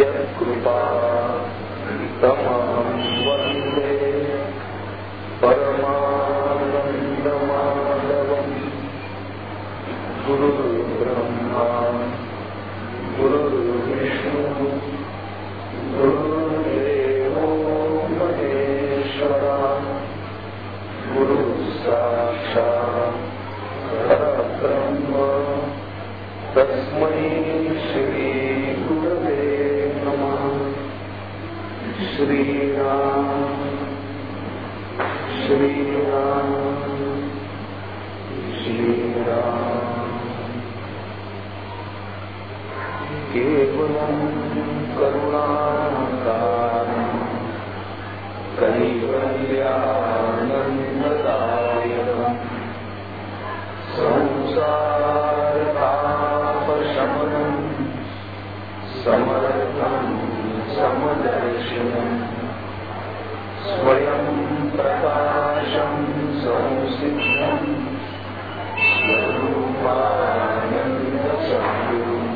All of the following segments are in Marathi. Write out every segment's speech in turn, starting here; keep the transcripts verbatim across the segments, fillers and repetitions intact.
यत्कृपा तमहं वन्दे परमानन्दमाधवम्। गुरुर्ब्रह्मा गुरुर्विष्णुः गुरुर्देवो महेश्वरः गुरुः साक्षात् परब्रह्म तस्मै श्री गुरवे नमः। श्रीराम श्रीराम श्रीराम। केवलं करुणाकारं कैवल्यानन्ददायकं संसारतापशमनं समर्थं समदर्शनं स्वयं प्रकाशं संसिद्धं स्वरूपानन्दसद्गुरुं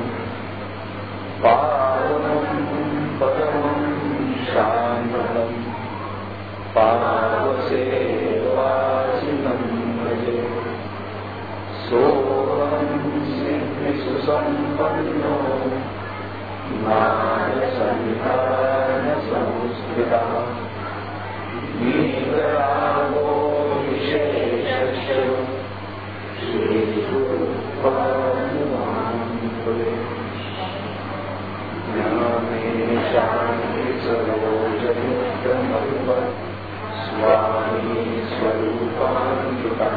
पावनं परमं शान्तं पावसेवासिनं भजे। सोऽहं सिद्धिसुसम्पन्नो ज्ञानसन्धानसंस्कृतः वीतरागो विशेषश्च श्रीगुरुपादुमान्भवे। ज्ञानेशान्तिसरोजनित्यमरुपत् स्वामी स्वरूपान्वितः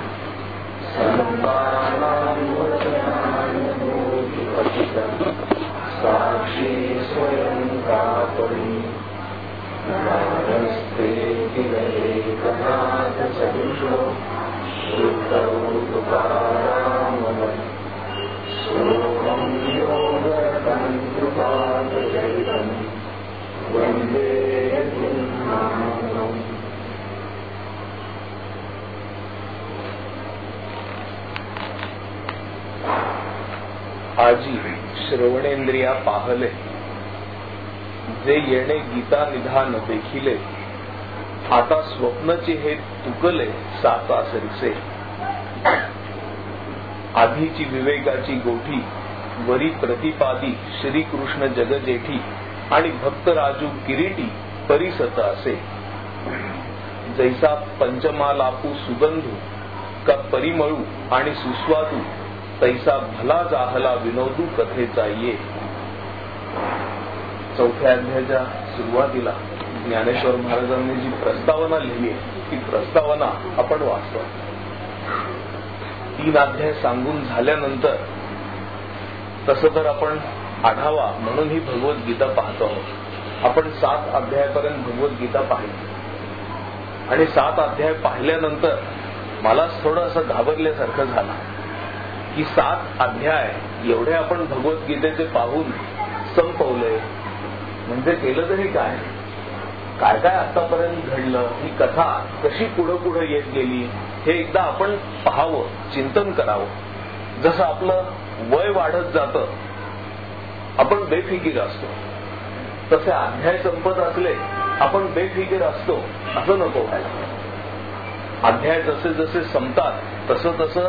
सन्तानां वचनानुभूतिपतितः साक्षी स्वयं कापरि नारस्ते किल एकनाथसदृशो वृत्तौ तुकारामवत्। सोऽहं योगरतं कृपादचरितं वन्दे गुरुनानकम्। आजी श्रवणेंद्रिया पाहले, जे येणे गीता निधान देखिले, आता स्वप्नचे हे तुकले साचा सरिसे। आधीची विवेकाची गोठी वरी प्रतिपादी श्रीकृष्ण जगजेठी आणि भक्तराजू किरीटी परिसत असे। जैसा पंचमालापू सुगंधू का परिमळू आणि सुस्वादू, तैसा भला जाहला विनोदू कथेचा ये। चौथ्या अध्यायाच्या सुरुवातीला ज्ञानेश्वर महाराजांनी जी प्रस्तावना लिहिली आहे, ती प्रस्तावना आपण वाचतो। तीन अध्याय सांगून झाल्यानंतर तसं तर आपण आढावा म्हणून ही भगवद्गीता पाहतो आहोत। आपण सात अध्यायापर्यंत भगवद्गीता पाहिली आणि सात अध्याय पाहिल्यानंतर मला थोडं असं घाबरल्यासारखं झालं की सात अध्याय एवढे आपण भगवद्गीतेचे पाहून संपवले म्हणजे केलं तरी काय काय काय आतापर्यंत घडलं, ही कथा कशी पुढे पुढे येत गेली हे एकदा आपण पाहावं, चिंतन करावं। जसं आपलं वय वाढत जातं आपण बेफिकीर असतो, तसे अध्याय संपत असले आपण बेफिकीर असतो असं नको व्हायला। अध्याय जसे जसे संपतात तसं तसं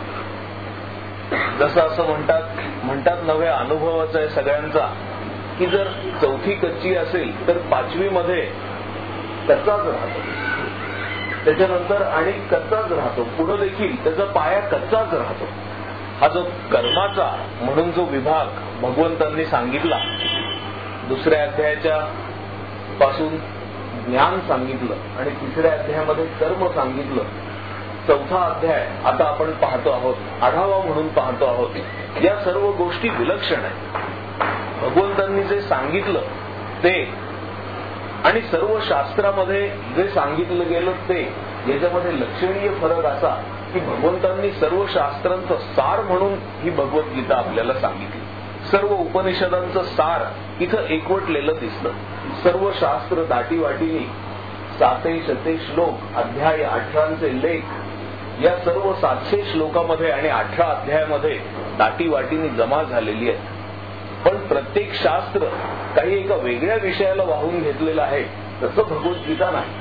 जसं असं म्हणतात म्हणतात नव्हे अनुभवाचा आहे सगळ्यांचा की जर चौथी कच्ची असेल तर पाचवी मध्ये कच्चाच राहतो, त्याच्यानंतर आणि कच्चाच राहतो, पुढे देखील त्याचा पाया कच्चाच राहतो। हा जो कर्माचा म्हणून जो विभाग भगवंतांनी सांगितला, दुसऱ्या अध्यायाच्या पासून ज्ञान सांगितलं आणि तिसऱ्या अध्यायामध्ये कर्म सांगितलं। चौथा अध्याय आता आपण पाहतो आहोत, आढावा म्हणून पाहतो आहोत। या सर्व गोष्टी विलक्षण आहेत। भगवंतांनी जे सांगितलं ते आणि सर्व शास्त्रामध्ये जे सांगितलं गेलं ते, याच्यामध्ये लक्षणीय फरक असा की भगवंतांनी सर्व शास्त्रांचं सार म्हणून ही भगवद्गीता आपल्याला सांगितली। सर्व उपनिषदांचं सार इथं एकवटलेलं दिसलं। सर्व शास्त्र दाटीवाटीने साते शते श्लोक, अध्याय अठरांचे लेख या सर्व सातशे श्लोकामध्ये आणि अठरा अध्यायामध्ये दाटीवाटीने जमा झालेली आहेत। पण प्रत्येक शास्त्र काही एका वेगळ्या विषयाला वाहून घेतलेलं आहे तसं भगवद्गीता नाही.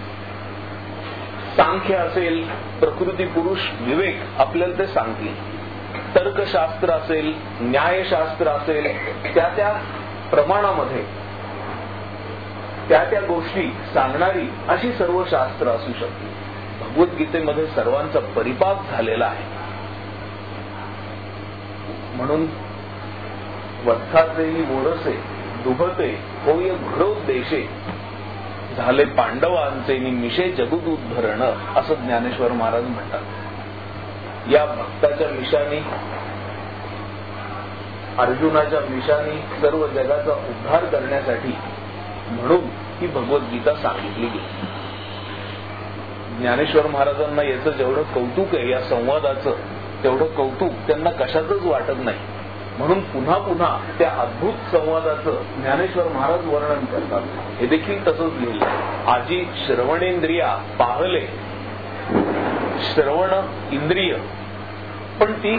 सांख्य असेल, प्रकृती पुरुष विवेक आपल्याला ते सांगतील. तर्कशास्त्र असेल, न्यायशास्त्र असेल, त्या त्या प्रमाणामध्ये त्या त्या गोष्टी सांगणारी अशी सर्व शास्त्र असू शकते. भगवद्गीतेमध्ये सर्वांचा परिपाक झालेला आहे. म्हणून वत्साचेही मोरसे दुभते होय घोरोद्देशे झाले पांडवांचे निमिषे जगद उद्धरण असं ज्ञानेश्वर महाराज म्हणतात. या भक्ताच्या मिशानी, अर्जुनाच्या मिशानी सर्व जगाचा उद्धार करण्यासाठी म्हणून ही भगवद्गीता सांगितली गेली. ज्ञानेश्वर महाराजांना याचं जेवढं कौतुक आहे या संवादाचं, तेवढं कौतुक त्यांना कशातच वाटत नाही. म्हणून पुन्हा पुन्हा त्या अद्भुत संवादाचं ज्ञानेश्वर महाराज वर्णन करतात. हे देखील तसंच लिहिलं. आजी श्रवणेंद्रिया पाहले, श्रवण इंद्रिय पण ती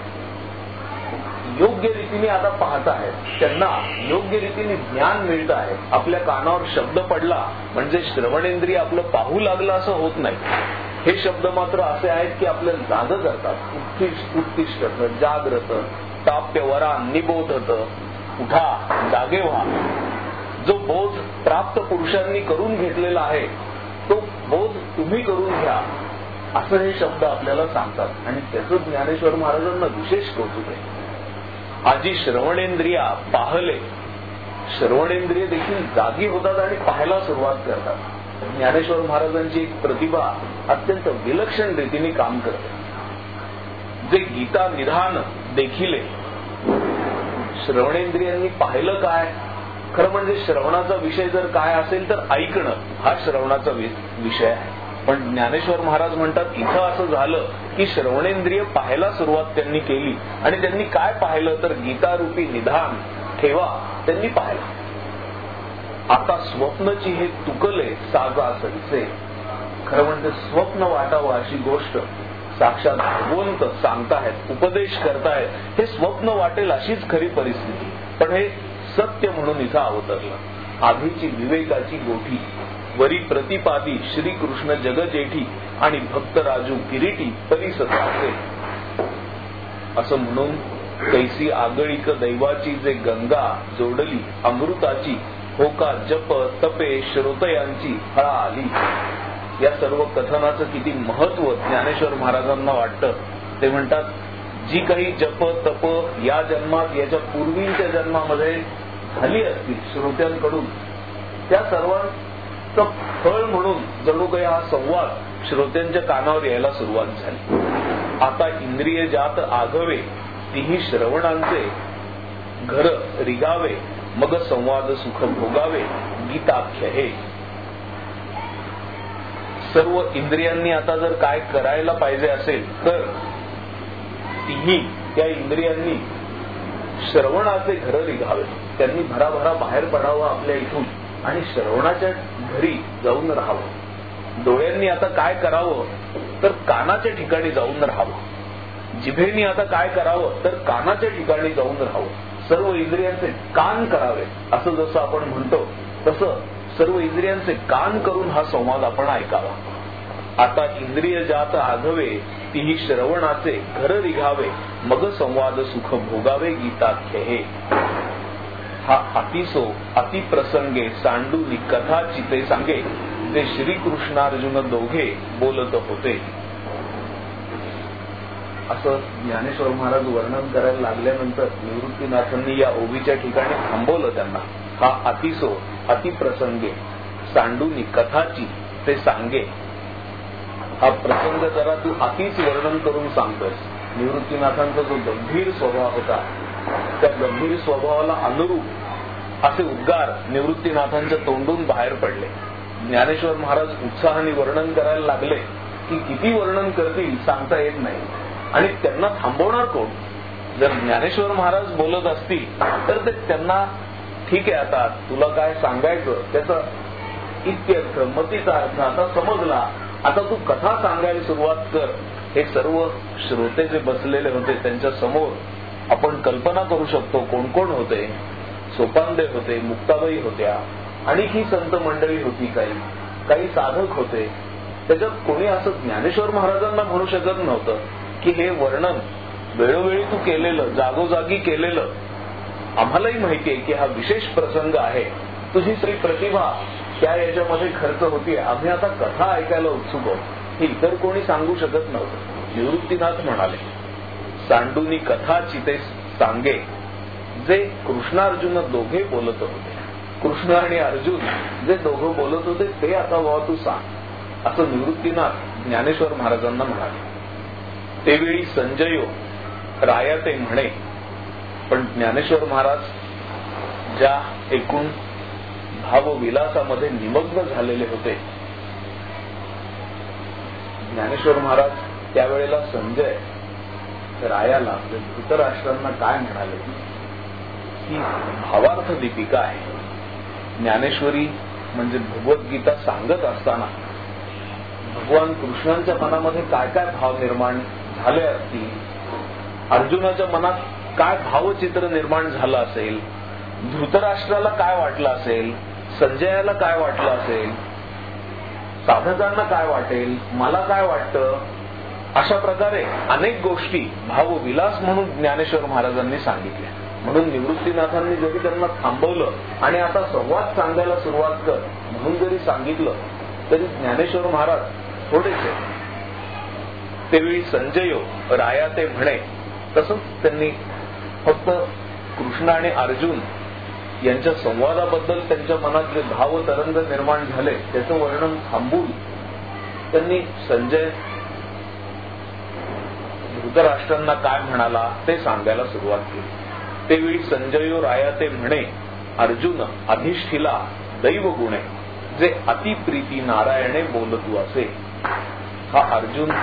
योग्य रीतीने आता पाहत आहेत, त्यांना योग्य रीतीने ज्ञान मिळत आहे. आपल्या कानावर शब्द पडला म्हणजे श्रवणेंद्रिय आपलं पाहू लागलं असं होत नाही. हे शब्द मात्र असे आहेत की आपल्याला जाग करतात. उत्तिष्ठ उत्तिष्ठ जाग्रत ताप्य वरा निबोधत, उठा जागे व्हा. जो बोध प्राप्त पुरुषांनी करून घेतलेला आहे तो बोध तुम्ही करून घ्या असं हे शब्द आपल्याला सांगतात. आणि त्याचं ज्ञानेश्वर महाराजांना विशेष कौतुक आहे. आजी श्रवणेंद्रिया पाहले, श्रवणेंद्रिय देखील जागी होतात आणि पाहायला सुरुवात करतात. ज्ञानेश्वर महाराजांची एक प्रतिभा अत्यंत विलक्षण रीतीने काम करते. जे गीता निधान देखील श्रवणेंद्रियांनी पाहिलं काय, खरं म्हणजे श्रवणाचा विषय जर काय असेल तर ऐकणं हा श्रवणाचा विषय आहे. पण ज्ञानेश्वर महाराज म्हणतात इथं असं झालं की श्रवणेंद्रिय पाहायला सुरुवात त्यांनी केली. आणि त्यांनी काय पाहिलं तर गीतारूपी निधान ठेवा त्यांनी पाहिलं. आता स्वप्नची हे तुकले साजा सरीचे, खरं म्हणजे स्वप्न वाटावं अशी गोष्ट साक्षात भगवंत सांगताहेत, उपदेश करतायत. हे स्वप्न वाटेल अशीच खरी परिस्थिती, पण हे सत्य म्हणून इथं अवतरलं. आधीची विवेकाची गोठी वरी प्रतिपादी श्रीकृष्ण जगजेठी आणि भक्त राजू किरीटी परिसताचे असं म्हणून कैसी आगळीक दैवाची जे गंगा जोडली अमृताची, हो का जप तपे श्रोतयांची फळा आली. या सर्व कथनाचं किती महत्व ज्ञानेश्वर महाराजांना वाटतं. ते म्हणतात जी काही जप तप या जन्मात याच्या पूर्वीच्या जन्मामध्ये झाली असतील श्रोत्यांकडून, त्या सर्वांचं फळ म्हणून जणू काही हा संवाद श्रोत्यांच्या कानावर यायला सुरुवात झाली. आता इंद्रिय जात आघवे तीही श्रवणांचे घर रिगावे, मग संवाद सुख भोगावे गीताख्य हे. सर्व इंद्रियांनी आता जर काय करायला पाहिजे असेल तर तिही त्या इंद्रियांनी श्रवणाचे घर रिघावे. त्यांनी भराभरा बाहेर पडावं आपल्या इथून आणि श्रवणाच्या घरी जाऊन राहावं. डोळ्यांनी आता काय करावं तर कानाच्या ठिकाणी जाऊन राहावं. जिभेनी आता काय करावं तर कानाच्या ठिकाणी जाऊन राहावं. सर्व इंद्रियांचे कान करावे असं जसं आपण म्हणतो तसं सर्व इंद्रियांचे कान करून हा संवाद आपण ऐकावा. आता इंद्रिय जात आघवे तीही श्रवणाचे घर रिघावे, मग संवाद सुख भोगावे गीताख्य हे. हा अतिसो अतिप्रसंगे सांडूनी कथा चिते सांगे, जे श्रीकृष्णार्जुन दोघे बोलत होते. असं ज्ञानेश्वर महाराज वर्णन करायला लागल्यानंतर निवृत्तीनाथांनी या ओवीच्या ठिकाणी थांबवलं त्यांना. हा अतिसो अतिप्रसंगे सांडूनी कथाची ते सांगे. हा प्रसंग जरा तू अतिच वर्णन करून सांगतोस. निवृत्तीनाथांचा जो गंभीर स्वभाव होता त्या गंभीर स्वभावाला अनुरूप असे उद्गार निवृत्तीनाथांच्या तोंडून बाहेर पडले. ज्ञानेश्वर महाराज उत्साहाने वर्णन करायला लागले की किती वर्णन करतील सांगता येत नाही. आणि त्यांना थांबवणार कोण? जर ज्ञानेश्वर महाराज बोलत असतील तर ते त्यांना ठीक आहे आता तुला काय सांगायचं त्याचा इत्यर्थ मतीचा अर्थ आता समजला, आता तू कथा सांगायला सुरुवात कर. हे सर्व श्रोते जे बसलेले होते त्यांच्या समोर आपण कल्पना करू शकतो कोण कोण होते. सोपानदेव होते, मुक्ताबाई होत्या, आणखी संत मंडळी होती, काही काही साधक होते. त्याच्यात कोणी असं ज्ञानेश्वर महाराजांना म्हणू शकत नव्हतं की हे वर्णन वेळोवेळी तू केलेलं, जागोजागी केलेलं, आम्हालाही माहितीये की हा विशेष प्रसंग आहे, तुझी श्री प्रतिभा त्या याच्यामध्ये खर्च होतीये, आम्ही आता कथा ऐकायला उत्सुक आहोत, हे इतर कोणी सांगू शकत नव्हतं. निवृत्तीनाथ म्हणाले, सांडूनी कथा चिते सांगे जे कृष्णार्जुन दोघे बोलत होते. कृष्ण आणि अर्जुन जे दोघं बोलत होते ते आता वा तू सांग, असं निवृत्तीनाथ ज्ञानेश्वर महाराजांना म्हणाले. तेवेळी संजयो राया ते म्हणे. पण ज्ञानेश्वर महाराज ज्या एकूण भावविलासामध्ये निमग्न झालेले होते, ज्ञानेश्वर महाराज त्यावेळेला संजय रायाला धृतराष्ट्रांना काय म्हणाले की भावार्थ दीपिका आहे. ज्ञानेश्वरी म्हणजे भगवद्गीता सांगत असताना भगवान कृष्णांच्या मनामध्ये काय काय भाव निर्माण झाले असतील, अर्जुनाच्या मनात काय भावचित्र निर्माण झालं असेल, धृतराष्ट्राला काय वाटलं असेल, संजयाला काय वाटलं असेल, साधकांना काय वाटेल, मला काय वाटतं, अशा प्रकारे अनेक गोष्टी भावविलास म्हणून ज्ञानेश्वर महाराजांनी सांगितल्या. म्हणून निवृत्तीनाथांनी जरी त्यांना थांबवलं आणि आता संवाद सांगायला सुरुवात कर म्हणून जरी सांगितलं तरी ज्ञानेश्वर महाराज थोडेसे. तेवेळी संजयो राया ते म्हणे. तसंच त्यांनी फक्त कृष्ण आणि अर्जुन यांच्या संवादाबद्दल त्यांच्या मनात जे भाव तरंग निर्माण झाले त्याचं वर्णन थांबून त्यांनी संजय धृतराष्ट्रांना काय म्हणाला ते सांगायला सुरुवात केली. तेवेळी संजयो राया ते म्हणे, अर्जुन अधिष्ठिला दैव गुणे जे अतिप्रीती नारायणे बोलतू असे. हा अर्जुन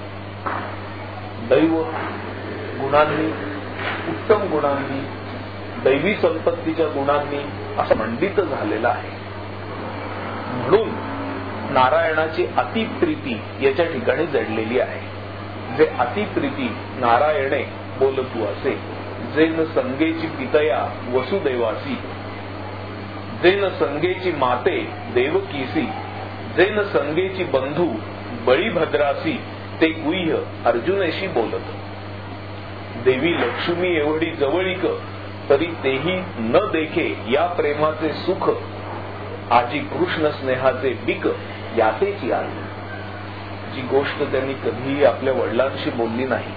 दैव गुणांनी, उत्तम गुणांनी, दैवी संपत्तीच्या गुणांनी असं मंडित झालेला आहे. म्हणून नारायणाची अतिप्रीती याच्या ठिकाणी जडलेली आहे. जे अतिप्रीती नारायणे बोलतू असे. जे न संगेची पितया वसुदेवासी, जे न संगेची माते देवकीसी, जे न संगेची बंधू बळीभद्रासी, ते गुह्य अर्जुनेशी बोलत. देवी लक्ष्मी एवढी जवळीक तरी तेही न देखे या प्रेमाचे सुख, आजी कृष्ण स्नेहाचे बिक यातेची आली. जी गोष्ट त्यांनी कधीही आपल्या वडिलांशी बोलली नाही.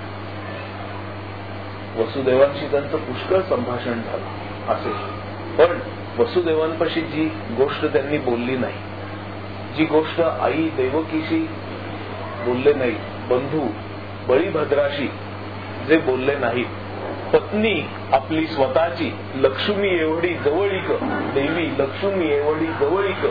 वसुदेवांशी त्यांचं पुष्कळ संभाषण झालं असेल, पण वसुदेवांपाशी जी गोष्ट त्यांनी बोलली नाही, जी गोष्ट आई देवकीशी बोलले नाही, बंधू बळीभद्राशी जे बोलले नाही, पत्नी आपली स्वतःची लक्ष्मी एवढी जवळीक, देवी लक्ष्मी एवढी जवळीक,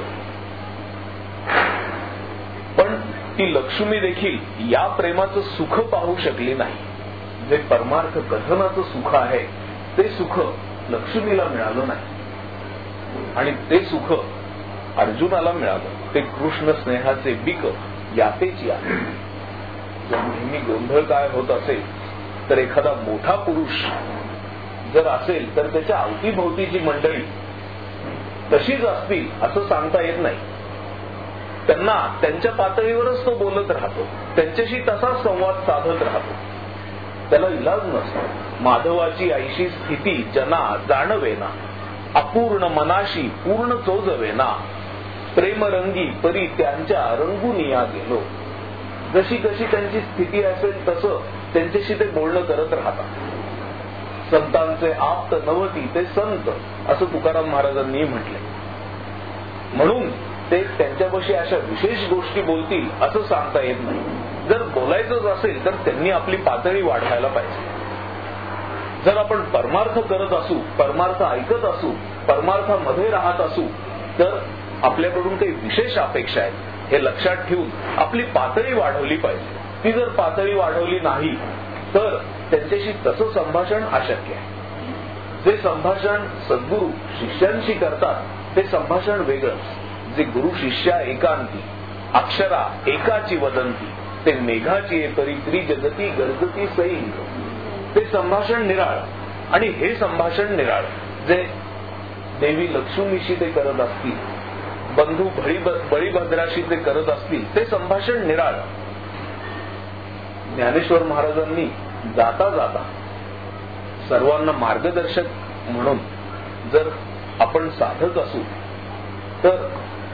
पण ती लक्ष्मी देखील या प्रेमाचं सुख पाहू शकली नाही. जे परमार्थ कथनाचं सुख आहे ते सुख लक्ष्मीला मिळालं नाही आणि ते सुख अर्जुनाला मिळालं. ते कृष्ण स्नेहाचे बिक यातेची आहे. जर नेहमी गोंधळ काय होत असेल तर एखादा मोठा पुरुष जर असेल तर त्याच्या अवतीभोवतीची मंडळी तशीच असतील असं सांगता येत नाही. त्यांना त्यांच्या पातळीवरच तो बोलत राहतो, त्यांच्याशी तसाच संवाद साधत राहतो, त्याला इलाज नसतो. माधवाची ऐशी स्थिती जना जाणवेना, अपूर्ण मनाशी पूर्ण चोजवेना, प्रेमरंगी परी त्यांच्या रंगुनिया गेलो. जशी कशी त्यांची स्थिती असेल तसं त्यांच्याशी ते बोलणं करत राहतात. संतांचे आप्त नवती ते संत असं तुकाराम महाराजांनी म्हटले. म्हणून ते त्यांच्यापाशी अशा विशेष गोष्टी बोलतील असं सांगता येत नाही. जर बोलायचंच असेल तर त्यांनी आपली पातळी वाढवायला पाहिजे. जर आपण परमार्थ करत असू, परमार्थ ऐकत असू, परमार्थामध्ये राहत असू तर आपल्याकडून काही विशेष अपेक्षा आहेत हे लक्षात ठेवून आपली पातळी वाढवली पाहिजे. ती जर पातळी वाढवली नाही तर त्यांच्याशी तसं संभाषण अशक्य आहे. जे संभाषण सद्गुरू शिष्यांशी करतात ते संभाषण वेगळं. जे गुरु शिष्या एकांती अक्षरा एकाची वदंती, ते मेघाची परी त्रिजगती गर्जती सैंग. ते संभाषण निराळ. आणि हे संभाषण निराळ जे देवी लक्ष्मीशी ते करत असतील, बंधू बळीभद्राशी ते करत असतील, ते संभाषण निराळ. ज्ञानेश्वर महाराजांनी जाता जाता सर्वांना मार्गदर्शक म्हणून, जर आपण साधक असू तर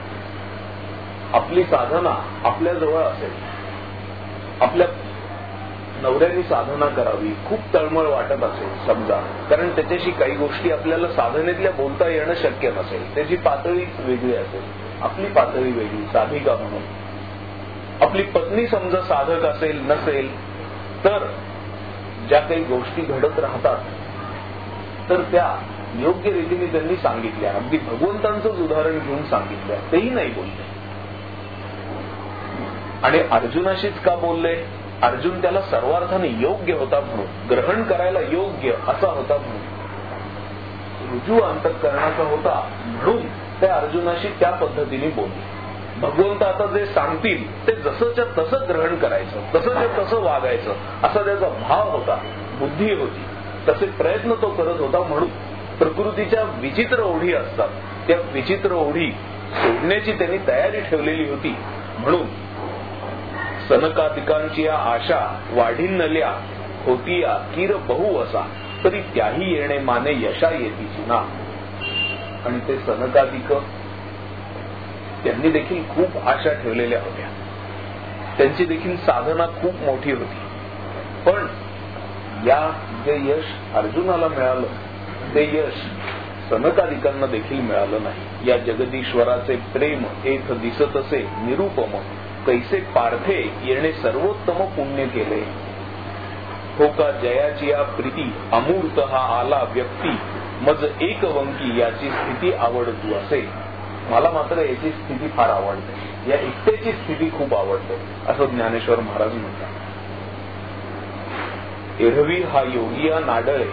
आपली साधना आपल्या जवळ असेल, आपल्या नवऱ्याने साधना करावी, खूप तळमळ वाटत असेल समजा, कारण त्याच्याशी काही गोष्टी आपल्याला साधनेतल्या बोलता येणं शक्य नसेल, त्याची पातळी वेगळी असेल, आपली पातळी वेगळी, साधिका म्हणून. आपली पत्नी समजा साधक असेल नसेल तर ज्या काही गोष्टी घडत राहतात तर त्या योग्य रीतीने त्यांनी सांगितल्या, अगदी भगवंतांचंच उदाहरण घेऊन सांगितल्या, तेही नाही बोलले. आणि अर्जुनाशीच का बोलले? अर्जुन त्याला सर्वार्थाने योग्य होता म्हणून, ग्रहण करायला योग्य असा होता म्हणून, रुजू अंतःकरणाचा होता म्हणून त्या अर्जुनाशी त्या पद्धतीने बोलले. भगवंत आता जे सांगतील ते जसंच्या तसं ग्रहण करायचं, तसंच्या तसं वागायचं असा त्याचा भाव होता, बुद्धी होती, तसे प्रयत्न तो करत होता. म्हणून प्रकृतीच्या विचित्र ओढी असतात, त्या विचित्र ओढी सोडण्याची त्यांनी तयारी ठेवलेली होती. म्हणून सनकादिकांची या आशा वाढिन्नल्या होतीया किर बहु असा, तरी त्याही येणे माने यशा येतीची ना. आणि ते सनकादिक त्यांनी देखील खूप आशा ठेवलेल्या होत्या, त्यांची देखील साधना खूप मोठी होती. पण या जे यश अर्जुनाला मिळालं ते यश सनकादिकांना देखील मिळालं नाही. या जगदीश्वराचे प्रेम एक दिसत असे निरुपम, कैसे पार्थे येणे सर्वोत्तम पुण्य केले. हो का जयाची या प्रीती अमूर्त हा आला व्यक्ती, मज एक वंकी याची स्थिती आवडतू असे. मला मात्र याची स्थिती फार आवडते, या एकट्याची स्थिती खूप आवडते असं ज्ञानेश्वर महाराज म्हणतात. एरवी हा योगिया नाडळे,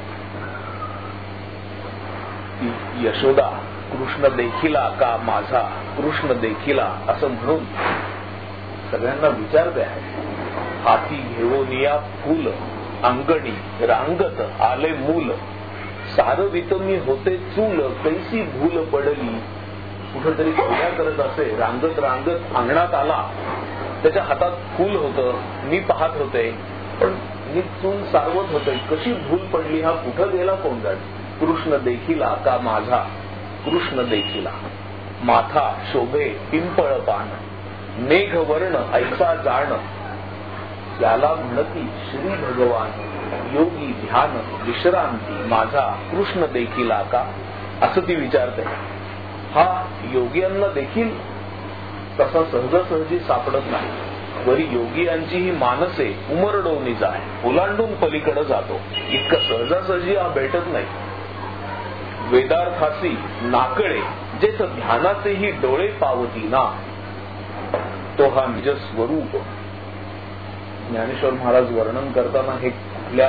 यशोदा कृष्ण देखिला का माझा कृष्ण देखिला असं म्हणून सगळ्यांना विचारते आहे. हाती घेऊनिया फूल अंगणी रांगत आले मूल, सारवित मी होते चूल कैसी भूल पडली. कुठेतरी खोड्या करत असे, रांगत रांगत अंगणात आला, त्याच्या हातात फूल होतं, मी पाहत होते, पण मी चूल सारवत होते, कशी भूल पडली, हा कुठं गेला कोण जाणे. कृष्ण देखिला का माझा कृष्ण देखिला, माथा शोभे पिंपळ पान, मेघ वर्ण ऐसा जाण, त्याला म्हणती श्री भगवान, योगी ध्यान विश्रांती, माझा कृष्ण देखिला का असं ती विचारते. हा योगियांना देखील तसा सहजासहजी सापडत नाही. वरी योगियांची ही मानसे उमरडवणी जाय, ओलांडून पलीकडे जातो, इतकं सहजासहजी हा भेटत नाही. वेदार्थासी नाकळे जेथ ध्यानाचेही डोळे पावती ना, तो हा निज स्वरूप. ज्ञानेश्वर महाराज वर्णन करताना हे कुठल्या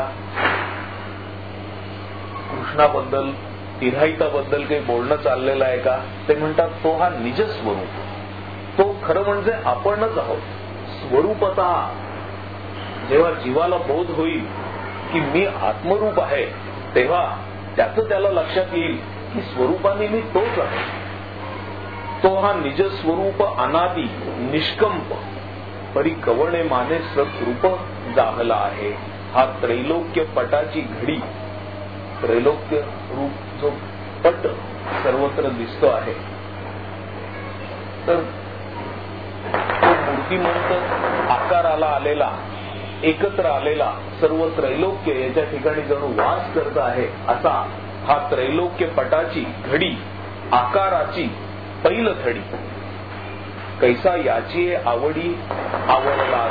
कृष्णाबद्दल तिराहिताबद्दल काही बोलणं चाललेलं आहे का? ते म्हणतात तो हा निज स्वरूप, तो खरं म्हणजे आपणच आहोत. स्वरूपतः जेव्हा जीवाला बोध होईल की मी आत्मरूप आहे, तेव्हा त्याचं त्याला लक्षात येईल की स्वरूपाने मी तोच आहे. तो हा निज स्वरूप अनादी निष्कंप, परी कवणे माने सत्रूप जाहला आहे. हा त्रैलोक्य पटाची घडी, त्रैलोक्य रूप जो पट सर्वत्र दिसतो आहे, तर तो मूर्तिमंत आकाराला आलेला, एकत्र आलेला सर्व त्रैलोक्य याच्या ठिकाणी जणू वास करत आहे, असा हा त्रैलोक्य पटाची घडी, आकाराची पैलथडी, कैसा याची आवडी आवडला.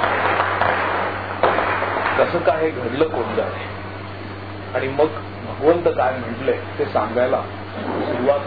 कसं काय घडलं कोण जाणे. आणि मग भगवंत काय म्हटले ते सांगायला सुरुवात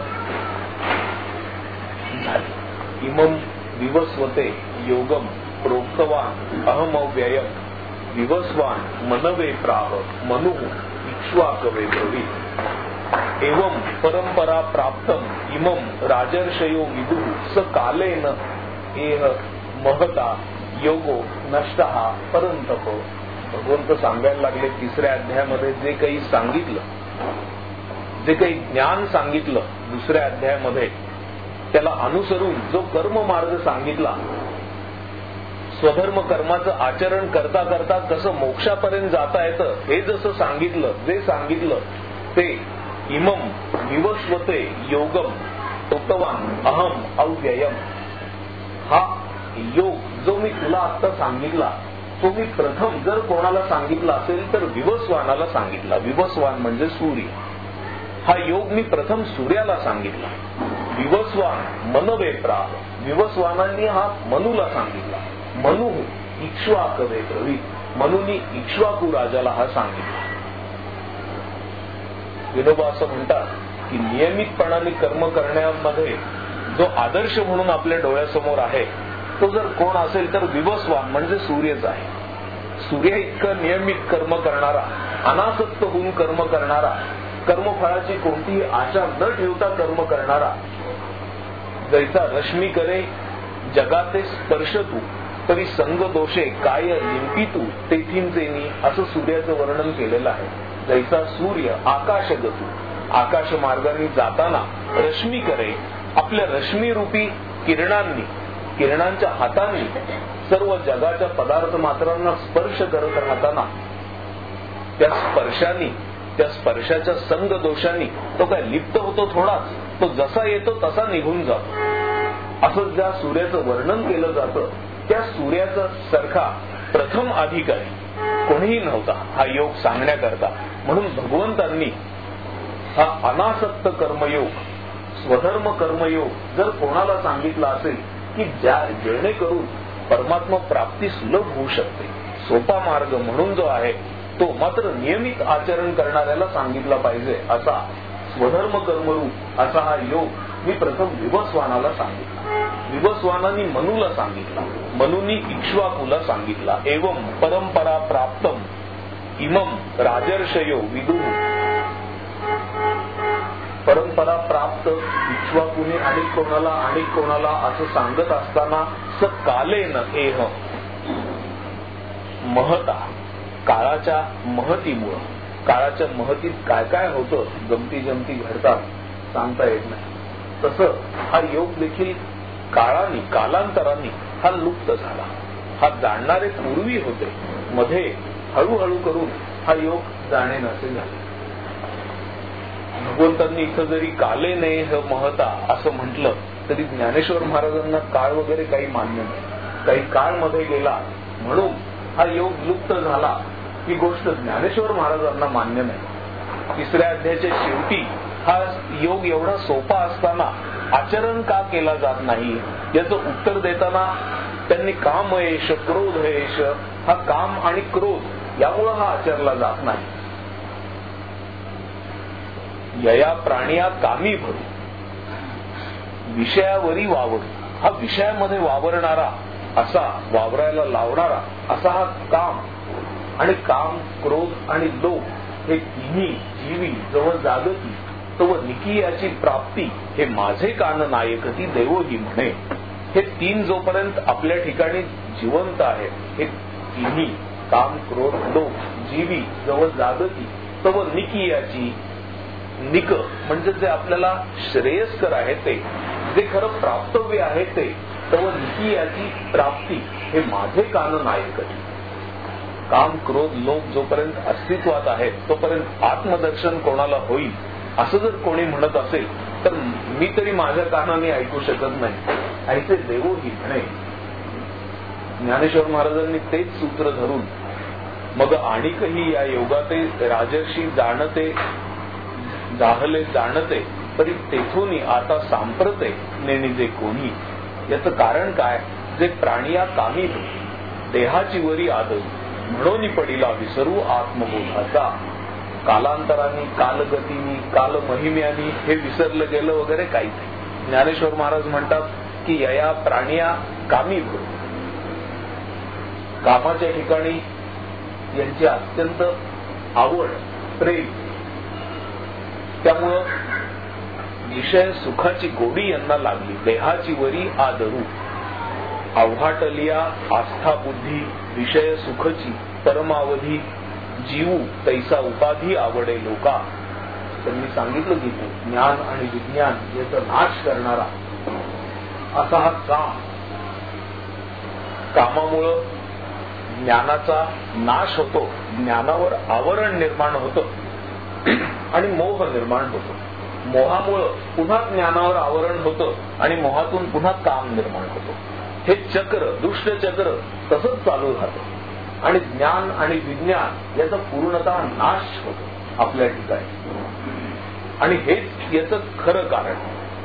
झाली. इमम विवस्वते योगम प्रोक्तवान अहमव्ययम, विवस्वान मनवे प्राह मनु इक्ष्वाकवे ब्रवी. एवं परंपरा प्राप्तम इमम राजर्षयो विदु स कालेन एह महता योगो नष्टः परंतप. भगवंत सांगायला लागले तिसऱ्या अध्यायामध्ये जे काही सांगितलं, जे काही ज्ञान सांगितलं दुसऱ्या अध्यायामध्ये, त्याला अनुसरून जो कर्म मार्ग सांगितला, स्वधर्म कर्माचं आचरण करता करता कसं मोक्षापर्यंत जाता येतं हे जसं सांगितलं, जे सांगितलं ते इमम विवस्वते योगम उक्तवान अहम अव्ययम. हा योग जो मी तुला आता सांगितला तो मी प्रथम जर कोणाला सांगितला असेल तर विवस्वानाला सांगितला. विवस्वान म्हणजे सूर्य. हा योग मी प्रथम सूर्याला सांगितला. विवस्वान मनवेप्रा. विवस्वानांनी हा मनुला सांगितला. मनु इक्ष्वाकवे ब्रवीत. मनुनी इक्ष्वाकू राजाला हा सांगितला. विनोबा असं म्हणतात की नियमितपणाने कर्म करण्यामध्ये जो आदर्श म्हणून आपल्या डोळ्यासमोर आहे तो जर कोण असेल तर विवस्वान म्हणजे सूर्यच आहे. सूर्य इतकं नियमित कर्म करणारा, अनासक्त होऊन कर्म करणारा, कर्मफळाची कोणतीही आशा न ठेवता कर्म करणारा, जैसा रश्मी करे जगाते स्पर्श तू तरी संग दोषे काय लिंपितू तेथींचेनी, असं सूर्याचं वर्णन केलेलं आहे. जैसा सूर्य आकाशगतू, आकाश मार्गाने जाताना रश्मी करे, आपल्या रश्मी रूपी किरणांनी, किरणांच्या हातांनी सर्व जगाच्या पदार्थ मात्रांना स्पर्श करत राहताना त्या स्पर्शानी, त्या स्पर्शाच्या संग दोषांनी तो काय लिप्त होतो थोडाच, तो जसा येतो तसा निघून जातो. असं ज्या सूर्याचं वर्णन केलं जातं त्या सूर्याचा सारखा प्रथम अधिकारी कोणीही नव्हता हा योग सांगण्याकरता. म्हणून भगवंतांनी हा अनासक्त कर्मयोग, स्वधर्म कर्मयोग जर कोणाला सांगितला असेल की ज्या जेणेकरून परमात्मा प्राप्ती सुलभ होऊ शकते, सोपा मार्ग म्हणून जो आहे तो मात्र नियमित आचरण करणाऱ्याला सांगितला पाहिजे, असा स्वधर्म कर्मरूप असा हा योग मी प्रथम विवस्वानाला सांगितला. विवस्वानांनी मनुला सांगितला. मनुनी इक्ष्वाकुला सांगितला. एवं परंपरा प्राप्तम इमम राजर्षयो विदुः. परंपरा प्राप्त इक्ष्वाकुने आणि कोणाला आणि कोणाला असं सांगत असताना स कालेन एह महता, काळाच्या महतीमुळं, काळाच्या महतीत काय काय होतं, गमती जमती घडतात, सांगता येत नाही. तसं हा योग देखील काळाने, कालांतराने हा लुप्त झाला. हा जाणणारे पूर्वी होते, मध्ये हळूहळू करून हा योग जाणे नसे झाले. भगवंतांनी इथं जरी काले ने ह महता असं म्हटलं तरी ज्ञानेश्वर महाराजांना काळ वगैरे काही मान्य नाही. काही काळ मध्ये गेला म्हणून हा योग लुप्त झाला ही गोष्ट ज्ञानेश्वर महाराजांना मान्य नाही. तिसऱ्या अध्यायाच्या शेवटी हा योग एवढा सोपा असताना आचरण का केला जात नाही याचं उत्तर देताना त्यांनी कामयेश क्रोधयेश, हा काम आणि क्रोध यामुळे हा आचरला जात नाही. यया प्राणिया कामी भरू, विषयावरी वावर, हा विषयामध्ये वावरणारा, असा वावरायला लावणारा असा हा काम. आणि काम, क्रोध आणि लोभ हे तिन्ही जीवी जवळ जागती तव निकीयाची प्राप्ती हे माझे कान नायकती देवही म्हणे. हे तीन जोपर्यंत आपल्या ठिकाणी जिवंत आहे, हे तिन्ही काम, क्रोध, लोभ जीवी जवळ जागती तव निकीयाची, निक म्हणजे जे आपल्याला श्रेयस्कर आहे ते, जे खरं प्राप्तव्य आहे ते, तव निकीयाची प्राप्ती हे माझे कान नायकती. काम, क्रोध, लोभ जोपर्यंत अस्तित्वात आहे तोपर्यंत आत्मदर्शन कोणाला होईल असं जर कोणी म्हणत असेल तर मी तरी माझ्या कानाने ऐकू शकत नाही, ऐसे देवही म्हणे. ज्ञानेश्वर महाराजांनी तेच सूत्र धरून मग आणिकही या योगाते राजर्षी जाणते जाहले जाणते तरी तेथून आता सांप्रते नेणिजे कोणी. याचं कारण काय, जे प्राणिया कामी देहाची वरी आदर म्हणून पडिला विसरू आत्मबोधाचा. कालांतराने, कालगतीनी, काल महिम्यानी हे विसरलं गेलं वगैरे काहीच नाही. ज्ञानेश्वर महाराज म्हणतात की यया प्राणिया कामी भरू, कामाच्या ठिकाणी यांची अत्यंत आवड, प्रेम, त्यामुळं विषय सुखाची गोडी यांना लागली. देहाची वरी आदरू, अव्हाटलिया आस्था बुद्धी विषय सुखची परमावधी जीव तैसा उपाधी आवडे लोका. त्यांनी सांगितलं की ज्ञान आणि विज्ञान याचा नाश करणारा असा हा काम, कामामुळं ज्ञानाचा नाश होतो, ज्ञानावर आवरण निर्माण होतं आणि मोह निर्माण होतो. मोहामुळं पुन्हा ज्ञानावर आवरण होतं आणि मोहातून पुन्हा काम निर्माण होतं. हे चक्र, दुष्ट चक्र तसंच चालू राहतं आणि ज्ञान आणि विज्ञान याचा पूर्णतः नाश होतो आपल्या ठिकाणी. आणि हेच याचं खरं कारण.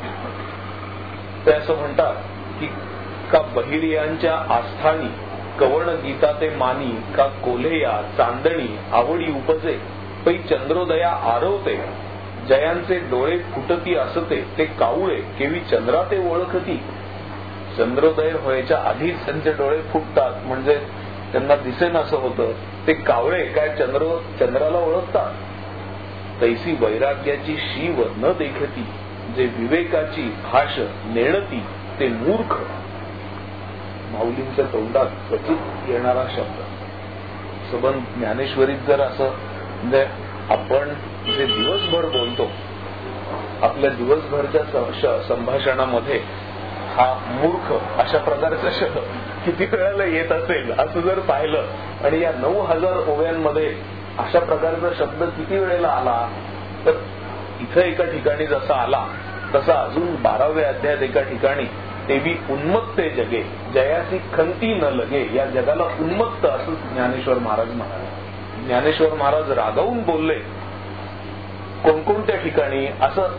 ते असं म्हणतात की का बहिरियांच्या आस्थानी कवण गीता ते मानी, का कोल्हेया चांदणी आवडी उपजे, पै चंद्रोदया आरवते, जयांचे डोळे फुटती असते, ते कावळे केवी चंद्रा ते ओळखती. चंद्रोदय व्हायच्या आधीच त्यांचे डोळे फुटतात, म्हणजे त्यांना दिसेन असं होतं. ते कावळे काय चंद्र चंद्राला ओळखतात. तैसी वैराग्याची शीव न देखती, जे विवेकाची भाष नेणती, ते मूर्ख. माऊलींच्या तोंडात क्वचित येणारा शब्द. सबंध ज्ञानेश्वरीत जर असं म्हणजे आपण जे दिवसभर बोलतो, आपल्या दिवसभरच्या संभाषणामध्ये हा मूर्ख अशा प्रकारचा शब्द किती वेळाला येत असेल असं जर पाहिलं, आणि या नऊ हजार ओव्यांमध्ये अशा प्रकारचा शब्द किती वेळेला आला, तर इथं एका ठिकाणी जसा आला तसा अजून बाराव्या अध्यायात एका ठिकाणी तेवी उन्मत्ते जगे जयासी खंती न लगे, या जगाला उन्मत्त असं ज्ञानेश्वर महाराज म्हणाले. ज्ञानेश्वर महाराज रागावून बोलले कोणकोणत्या ठिकाणी असं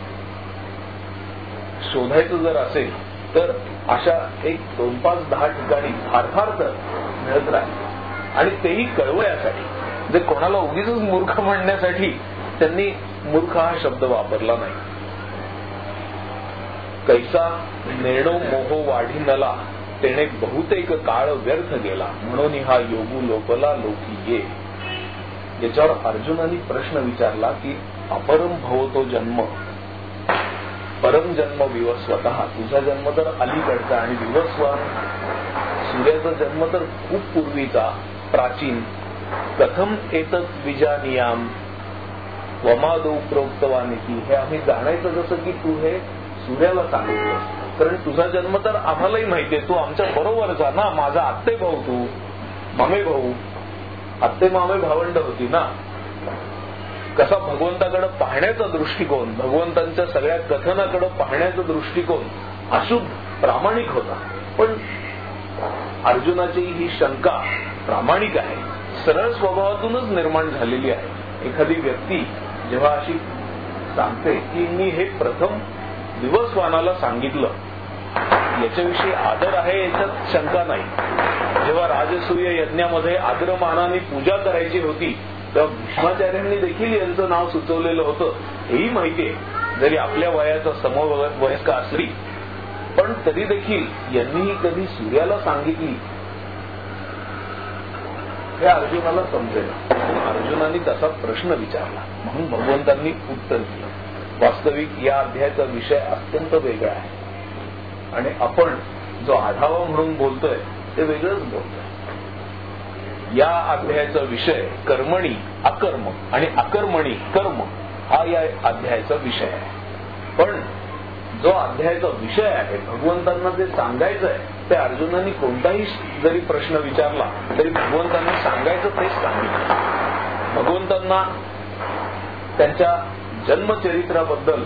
शोधायचं जर असेल तर अशा एक दोन पाच दहा ठिकाणी फार फार तर मिळत राहील. आणि तेही कळवण्यासाठी, जे कोणाला उगीच मूर्ख म्हणण्यासाठी त्यांनी मूर्ख हा शब्द वापरला नाही. कैसा नेणो मोहो वाढी नला, तेने बहुतेक काळ व्यर्थ गेला, म्हणून हा योगू लोपला लोकी ये. याच्यावर अर्जुनाने प्रश्न विचारला की अपरम भवतो जन्म, परम जन्म विवस्वतः. तुझा जन्म तर अलीकडचा आणि विवस्वान सूर्याचा जन्म तर खूप पूर्वीचा प्राचीन. कथम एतत् विजानियाम वमादो प्रोक्तवानिती, हे आम्ही जाणायचं जसं की तू हे सूर्याला सांगितलं, कारण तुझा जन्म तर आम्हालाही माहितीये, तू आमच्या बरोबरचा ना. माझा आत्ते भाऊ, तू मामे भाऊ, आत्ते मामे भावंड होती ना. कसा भगवंताकडे पाहण्याचा दृष्टिकोन, भगवंतांच्या सगळ्या कथनाकडे पाहण्याचा दृष्टिकोन अशुद्ध प्रामाणिक होता. पण अर्जुनाची ही शंका प्रामाणिक आहे, सरळ स्वभावातूनच निर्माण झालेली आहे. एखादी व्यक्ती जेव्हा अशी सांगते की मी हे प्रथम दिवसवानाला सांगितलं, याच्याविषयी आदर आहे, याच्यात शंका नाही. जेव्हा राजसूय यज्ञामध्ये आदरमानाने पूजा करायची होती तेव्हा भीष्माचार्यांनी देखील यांचं नाव सुचवलेलं होतं, हेही माहितीये. जरी आपल्या वयाचा समवयस्क असली पण तरी देखील यांनीही कधी सूर्याला सांगितली हे अर्जुनाला समजेल. अर्जुनाने तसा प्रश्न विचारला म्हणून भगवंतांनी उत्तर दिलं. वास्तविक या अध्यायाचा विषय अत्यंत वेगळा आहे आणि आपण जो आढावा म्हणून बोलतोय ते वेगळंच बोलतोय. या अध्यायाचा विषय कर्मणी अकर्म आणि अकर्मणी कर्म हा या अध्यायाचा विषय आहे. पण जो अध्यायाचा विषय आहे, भगवंतांना जे सांगायचं आहे, ते अर्जुनाने कोणताही जरी प्रश्न विचारला तरी भगवंतांना सांगायचं तेच सांगितलं. भगवंतांना त्यांच्या जन्मचरित्राबद्दल,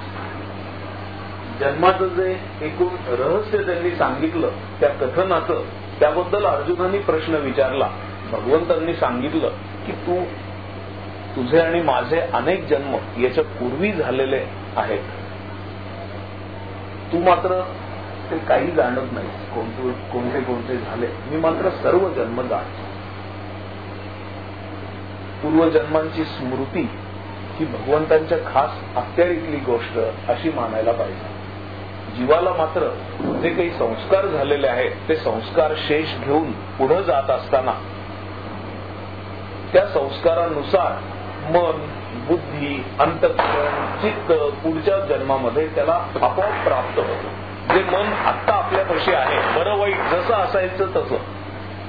जन्माचं जे एकूण रहस्य त्यांनी सांगितलं, त्या कथनाचं, त्याबद्दल अर्जुनाने प्रश्न विचारला. भगवंतांनी सांगितलं की तू तुझे आणि माझे अनेक जन्म याच्या पूर्वी झालेले आहेत, तू मात्र ते काही जाणत नाही, कोणते कोणते कोणते झाले, मी मात्र सर्व जन्म जाणतो. पूर्वजन्मांची स्मृती ही भगवंतांच्या खास अखत्यारीतली गोष्ट अशी मानायला पाहिजे. जीवाला मात्र जे काही संस्कार झालेले आहेत ते संस्कार शेष घेऊन पुढे जात असताना त्या संस्कारानुसार मन, बुद्धी, अंतःकरण, चित्त पुढच्या जन्मामध्ये त्याला आपोआप प्राप्त होतं. जे मन आत्ता आपल्यापाशी आहे, बरं वाईट जसं असायचं तसं,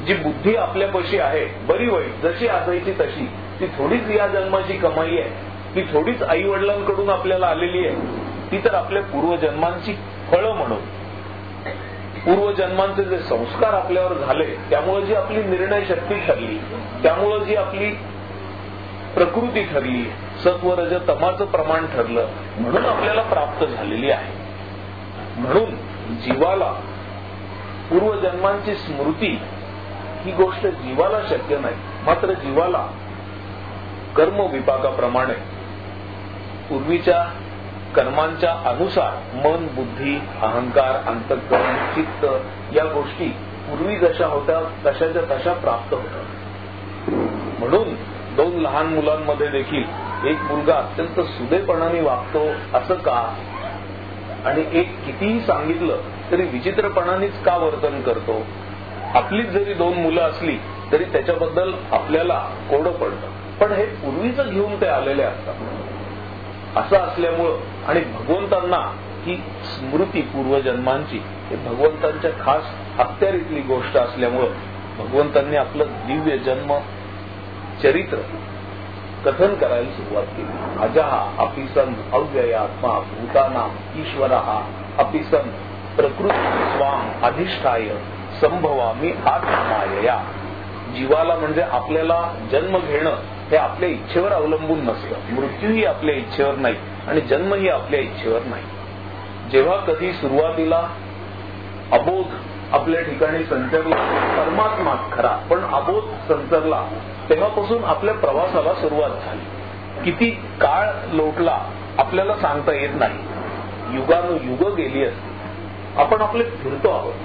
जी बुद्धी आपल्यापाशी आहे बरी वाईट जशी असायची तशी, ती थोडीच या जन्माची कमाई आहे, ती थोडीच आई वडिलांकडून आपल्याला आलेली आहे, ती तर आपल्या पूर्वजन्मांची फळं म्हणून, पूर्वजन्मांचे जे संस्कार आपल्यावर झाले त्यामुळे जी आपली निर्णय शक्ती ठरली, त्यामुळे जी आपली प्रकृती ठरली, सत्व रज तमाचं प्रमाण ठरलं, म्हणून आपल्याला प्राप्त झालेली आहे. म्हणून जीवाला पूर्वजन्मांची स्मृती ही गोष्ट जीवाला शक्य नाही. मात्र जीवाला कर्म विपाकाप्रमाणे पूर्वीच्या कर्मांच्या अनुसार मन, बुद्धी, अहंकार, अंतःकरण, चित्त या गोष्टी पूर्वी जशा होत्या तशाच्या तशा प्राप्त होतात. म्हणून दोन लहान मुलांमध्ये देखील एक मुलगा अत्यंत सुदेपणाने वागतो असं का, आणि एक कितीही सांगितलं तरी विचित्रपणानेच का वर्तन करतो. आपलीच जरी दोन मुलं असली तरी त्याच्याबद्दल आपल्याला कोडं पडतं, पण हे पूर्वीच घेऊन ते आलेले असतात. असं असल्यामुळं आणि भगवंतांना ही स्मृती पूर्वजन्मांची हे भगवंतांच्या खास अखत्यारीतली गोष्ट असल्यामुळं भगवंतांनी आपलं दिव्य जन्म चरित्र कथन करायला सुरुवात केली. अजहा अपि सन अव्ययात्मा भूतानाम ईश्वरः अपि सन प्रकृती स्वाम अधिष्ठाय संभवामी आत्मायया. जीवाला म्हणजे आपल्याला जन्म घेणं हे आपल्या इच्छेवर अवलंबून नसतं, मृत्यूही आपल्या इच्छेवर नाही आणि जन्मही आपल्या इच्छेवर नाही. जेव्हा कधी सुरुवातीला अबोध आपल्या ठिकाणी संचरला, परमात्मा खरा पण अबोध संचरला, तेव्हापासून आपल्या प्रवासाला सुरुवात झाली. किती काळ लोटला आपल्याला सांगता येत नाही, युगानुयुग गेली असती. आपण आपले फिरतो आहोत.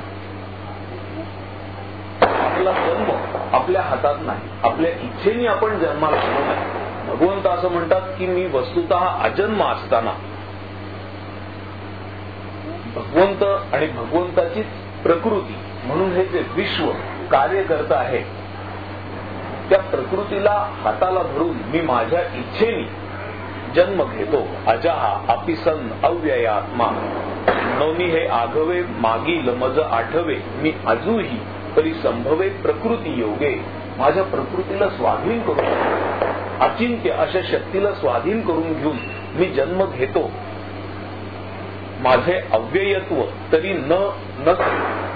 आपला जन्म आपल्या हातात नाही, आपल्या इच्छेने आपण जन्माला आलो नाही. भगवंत असं म्हणतात की मी वस्तुतः अजन्म असताना भगवंत आणि भगवंताची प्रकृती म्हणून हे जे विश्व कार्य करत आहे त्या प्रकृतीला हाताला धरून मी माझ्या इच्छेने जन्म घेतो. अजहा अपि सन अव्ययात्मा नवनी हे आघवे मागील मज आठवे मी अजूही तरी संभवे प्रकृती योगे. माझ्या प्रकृतीला स्वाधीन करून अचिंत्य अशा शक्तीला स्वाधीन करून घेऊन मी जन्म घेतो. माझे अव्ययत्व तरी न नसे.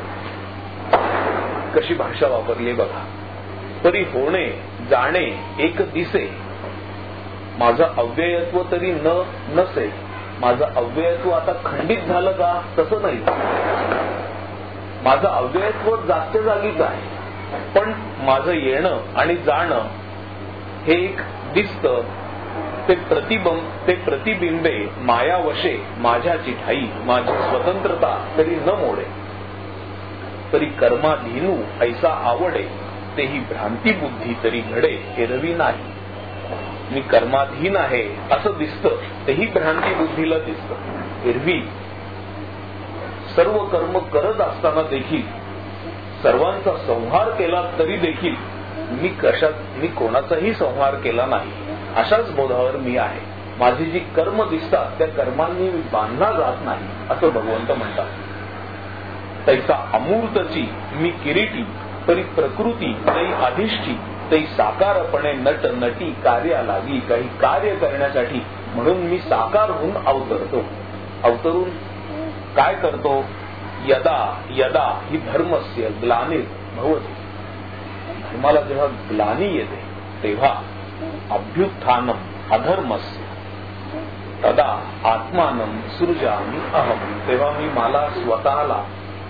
कशी भाषा वापरली बघा. तरी होणे जाणे एक दिसे. माझं अव्ययत्व तरी न नसे. माझं अव्ययत्व आता खंडित झालं का? तसं नाही. माझं अव्ययत्व जागच्या जागीच आहे, पण माझं येणं आणि जाणं हे एक दिसतं. ते प्रतिबिंब ते प्रतिबिंबे मायावशे माझ्याची ठाई. माझी स्वतंत्रता तरी न मोडे. तरी कर्माधीनू ऐसा आवडे. तेही भ्रांती बुद्धी तरी घडे एरवी नाही. मी कर्माधीन आहे असं दिसतं, तेही भ्रांती बुद्धीला दिसतं. एरवी सर्व कर्म करत असताना देखील, सर्वांचा संहार केला तरी देखील मी कशात मी कोणाचाही संहार केला नाही अशाच बोधावर मी आहे. माझी जी कर्म दिसतात त्या कर्मांनी मी बांधला जात नाही असं भगवंत म्हणतात. तैसा अमूर्तची मी किरीटी. तरी प्रकृती तरी अधिष्ठी. तरी साकारपणे नट नटी कार्या लागी. काही कार्य करण्यासाठी म्हणून मी साकार होऊन अवतरतो. अवतरून काय करतो? यदा यदा ही धर्मस्य ग्लानिर भवति. धर्माला जेव्हा ग्लानी येते तेव्हा अभ्युत्थानम अधर्मस्य तदा आत्मानं सृजामि अहम. तेव्हा मी मला स्वतःला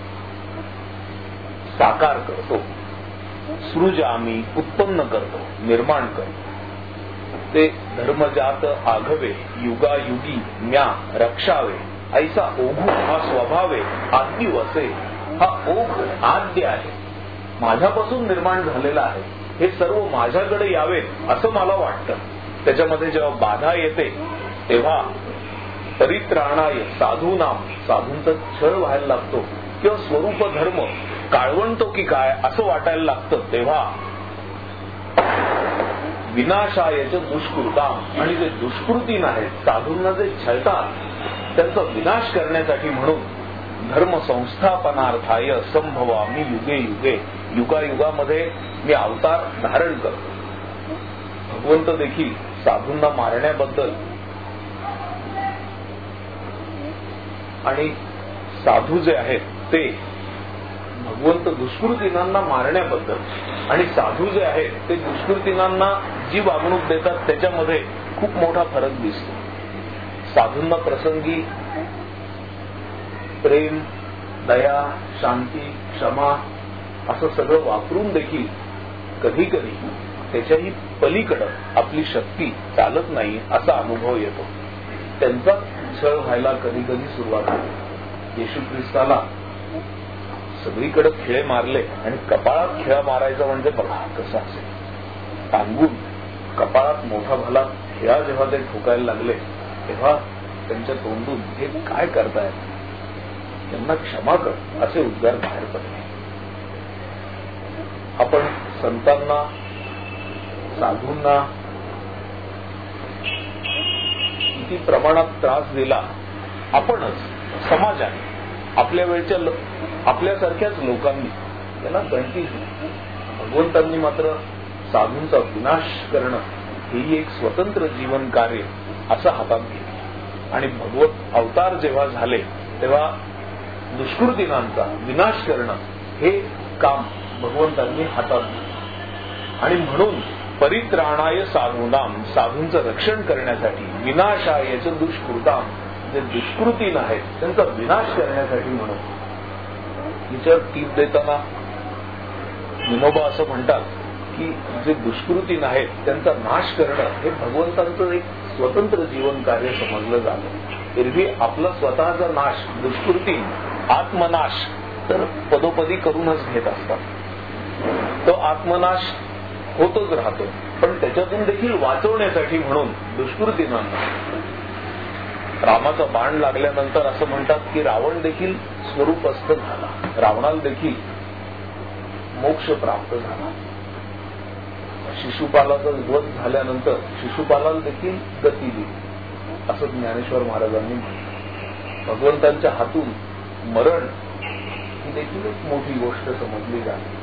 साकार करतो. सृजामि उत्पन्न करतो, निर्माण करतो. ते धर्मजात आघवे युगायुगी म्या रक्षावे. ऐसा ओघू हा स्वभावे आद्य वसे. हा ओघ आद्य आहे, माझ्यापासून निर्माण झालेला आहे. हे सर्व माझ्याकडे यावेत असं मला वाटतं. त्याच्यामध्ये जेव्हा बाधा येते तेव्हा परित्राणाय साधूनाम. साधूंचा छळ व्हायला लागतो किंवा स्वरूप धर्म काळवंतो की काय असं वाटायला लागतं. तेव्हा विनाशायच दुष्कृताम. आणि जे दुष्कृतीन आहेत, साधूंना जे छळतात त्यांचा विनाश करण्यासाठी म्हणून धर्म संस्थापनार्थाय संभवामी युगे युगे. युगायुगामध्ये मी अवतार धारण करतो. भगवंत देखील साधूंना मारण्याबद्दल आणि साधू जे आहेत ते भगवंत दुष्कृतीनांना मारण्याबद्दल आणि साधू जे आहेत ते दुष्कृतीनांना जी वागणूक देतात त्याच्यामध्ये खूप मोठा फरक दिसतो. साधूंना प्रसंगी प्रेम, दया, शांती, क्षमा असं सगळं वापरून देखील कधी कधी त्याच्याही पलीकडं आपली शक्ती चालत नाही असा अनुभव येतो. त्यांचा छळ व्हायला कधी कधी सुरुवात होते. येशू ख्रिस्ताला सगळीकडे खिळे मारले आणि कपाळात खिळा मारायचा म्हणजे बघा कसं असेल. टांगून कपाळात मोठा भला खिळा जेव्हा ते ठोकायला लागले तेव्हा त्यांच्या तोंडून हे काय करतायत, त्यांना क्षमा कर असे उद्गार बाहेर पडले. आपण संतांना, साधूंना किती प्रमाणात त्रास दिला आपणच, समाजाने, आपल्या वेळच्या आपल्यासारख्याच लोकांनी याला गणतीच नाही. भगवंतांनी मात्र साधूंचा विनाश करणं हेही एक स्वतंत्र जीवन कार्य असं हातात घेतलं आणि भगवत अवतार जेव्हा झाले तेव्हा दुष्कृतीनांचा विनाश करणं हे काम भगवंतांनी हातात घेतलं. आणि म्हणून परित्राणाय साधूनाम, साधूंचं रक्षण करण्यासाठी, विनाशायच दुष्कृताम, जे दुष्कृतीन आहेत त्यांचा विनाश करण्यासाठी म्हणून तिच्यावर टीप देताना विनोबा असं म्हणतात की जे दुष्कृतीन आहेत त्यांचा नाश करणं हे भगवंतांचं एक स्वतंत्र जीवन कार्य समजलं जातं. एरवी आपला स्वतःचा नाश, दुष्कृती, आत्मनाश तर पदोपदी करूनच घेत असतात. तो आत्मनाश होतच राहतो, पण त्याच्यातून देखील वाचवण्यासाठी म्हणून दुष्कृतीनांना, रामाचा बाण लागल्यानंतर असं म्हणतात की रावण देखील स्वरूपस्थ झाला, रावणाला देखील मोक्ष प्राप्त झाला. शिशुपालाचा वध झाल्यानंतर शिशुपालाला देखील गती दिली असं ज्ञानेश्वर महाराजांनी म्हटलं. भगवंतांच्या हातून मरण ही देखील एक मोठी गोष्ट समजली जाते.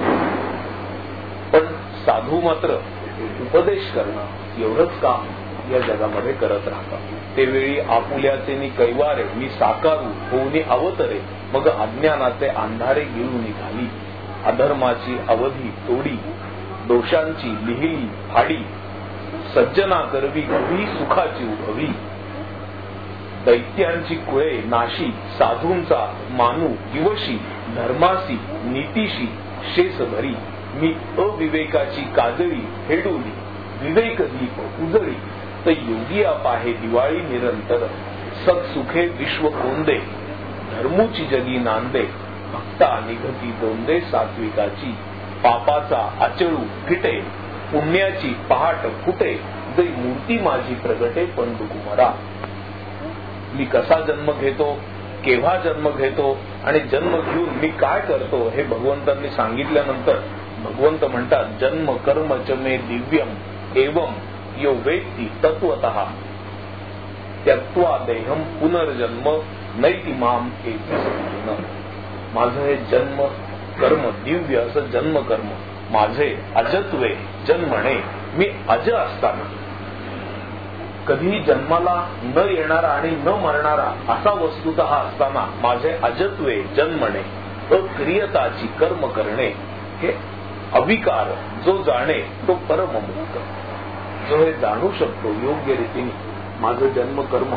पण साधू मात्र उपदेश करणं एवढंच काम या जगामध्ये करत राहतात. ते वेळी आपुल्याचे नि कैवारे मी साकारू होऊनी अवतरे, मग अज्ञानाचे अंधारे गिळून निघाली. अधर्माची अवधी तोडी, दोषांची लिहिली फाडी, सज्जना करवी उभी सुखाची उभवी. दैत्यांची कुळे नाशी, साधूंचा मानू दिवशी, धर्मासी नीतीशी शेष भरी. मी अविवेकाची काजळी फेडूली, विवेक दीप उजळी. तर योगी पाहे दिवाळी निरंतर, सत्सुखे विश्व कोंदे. धर्मूची जगी नांदे, भक्ता निघती दोंदे सात्विकाची. पापाचा आचळू फिटे, पुण्याची पहाट फुटे. जै मूर्ती माझी प्रगटे पंडुकुमारा. मी कसा जन्म घेतो, केव्हा जन्म घेतो आणि जन्म घेऊन मी काय करतो हे भगवंतांनी सांगितल्यानंतर भगवंत म्हणतात जन्म कर्म च मे दिव्यम एवं यो वेत्ती तत्वतः त्यक्त्वा देहम पुनर्जन्म नैति माम एति समजून. माझं हे जन्म कर्म दिव्य असं जन्म कर्म, माझे अजत्वे जन्मणे, मी अज असताना कधी जन्माला न येणारा आणि न मरणारा असा वस्तुतः असताना माझे अजत्वे जन्मणे, अक्रियताची कर्म करणे, हे अविकार जो जाणे तो परममुक्त. जो हे जाणू शकतो योग्य रीतीने माझं जन्म कर्म,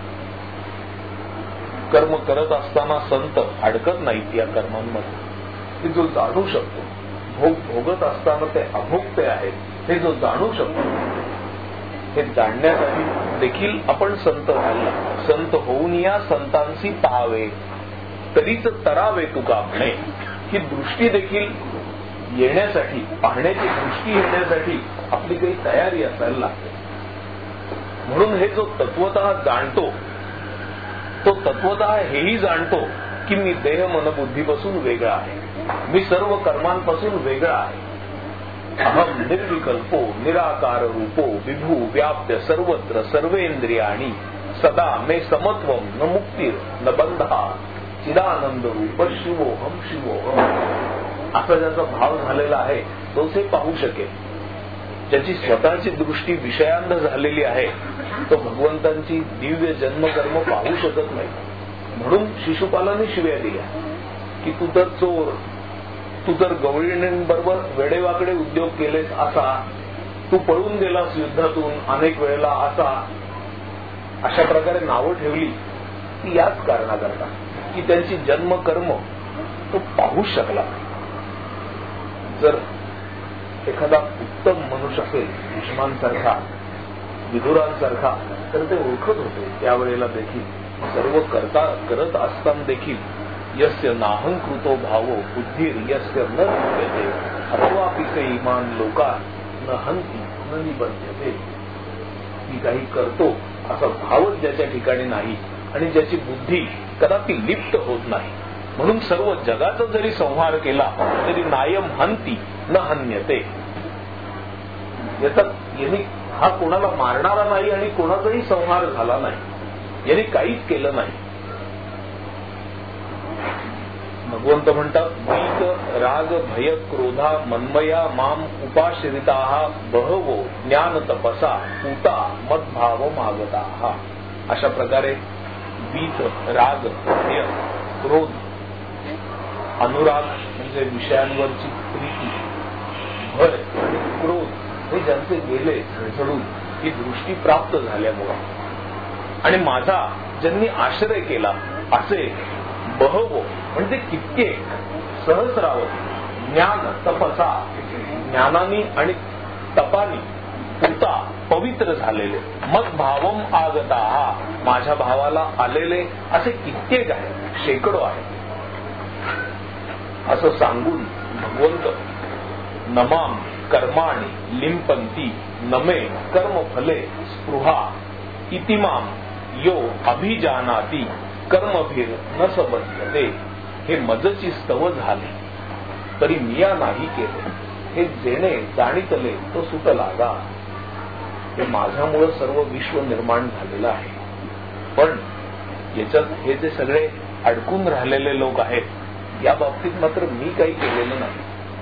कर्म करत असताना संत अडकत नाहीत या कर्मांमध्ये. हे जो जाणू शकतो, भोग भोगत असताना ते अभोगते आहेत हे जो जाणू शकतो, हे जाणण्यासाठी देखील आपण संत व्हायला, संत होऊन या संतांशी पाहावे तरीच तरावे तुका म्हणे. ही दृष्टी देखील येण्यासाठी, पाहण्याची दृष्टी येण्यासाठी आपली काही तयारी असायला लागते. म्हणून हे जो तत्वतः जाणतो तो तत्वतः हेही जाणतो की मी देह मन बुद्धीपासून वेगळा आहे, मी सर्व कर्मांपासून वेगळा आहे. अहम निर्विकल्पो निराकार रूपो विभू व्याप्य सर्वत्र सर्वेंद्रियाणी सदा मे समत्वम न मुक्तीर न बंधा चिदानंद रूप शिवोहम शिवोहम. असा ज्याचा भाव झालेला आहे तोच हे पाहू शकेल. ज्याची स्वतःची दृष्टी विषयांध झालेली आहे तो भगवंतांची दिव्य जन्मकर्म पाहू शकत नाही. म्हणून शिशुपालाने शिव्या दिल्या की तू तर चोर, तू तर गवळीणींबरोबर वेडेवाकडे उद्योग केलेस असा, तू पळून गेलास युद्धातून अनेक वेळेला असा, अशा प्रकारे नावं ठेवली ती याच कारणाकरता की त्यांची जन्मकर्म तो पाहू शकला नाही. जर एखादा उत्तम मनुष्य असेल भीष्मांसारखा, विदुरांसारखा, तर ते ओळखत होते त्यावेळेला देखील सर्व करता करत असताना देखील यस्य नाहंकृतो भावो बुद्धीर यस्य न लिप्यते अथवापिके इमान लोका न हंती न निबध्यते. मी काही करतो असा भावच ज्याच्या ठिकाणी नाही आणि ज्याची बुद्धी कदापि लिप्त होत नाही, म्हणून सर्व जगाचा जरी संहार केला तरी नायम हंती न हन्यते. याच्यात यांनी हा कोणाला मारणारा नाही आणि कोणाचाही संहार झाला नाही, यांनी काहीच केलं नाही. भगवंत म्हणतात वीत राग भय क्रोधा मन्मया माम उपाश्रिता बहवो ज्ञान तपसा पूता मद्भाव मागता. अशा प्रकारे वीत राग भय क्रोध, अनुराग म्हणजे विषयांवरची प्रीती, भय आणि क्रोध हे ज्यांचे गेले झळझळून ही दृष्टी प्राप्त झाल्यामुळे आणि माझा ज्यांनी आश्रय केला असे बहवो म्हणजे कित्येक सहस्रावधी ज्ञान तपसा ज्ञानानी आणि तपानी पूता पवित्र झालेले मग भावम आगता माझ्या भावाला आलेले असे कित्येक आहे, शेकडो आहे. असं सांगून भगवंत नमाम कर्माणी लिंपंती नमे कर्मफले स्पृहा इतिमाम यो अभिजानाती कर्मभीर न सबद्धते. हे मजची स्तव झाले तरी मिया नाही केले, हे जेणे जाणीतले तो सुट लागा. हे माझ्यामुळे सर्व विश्व निर्माण झालेलं आहे. पण याच्यात हे जे सगळे अडकून राहिलेले लोक आहेत या बाबतीत मात्र मी काही केलेलं नाही.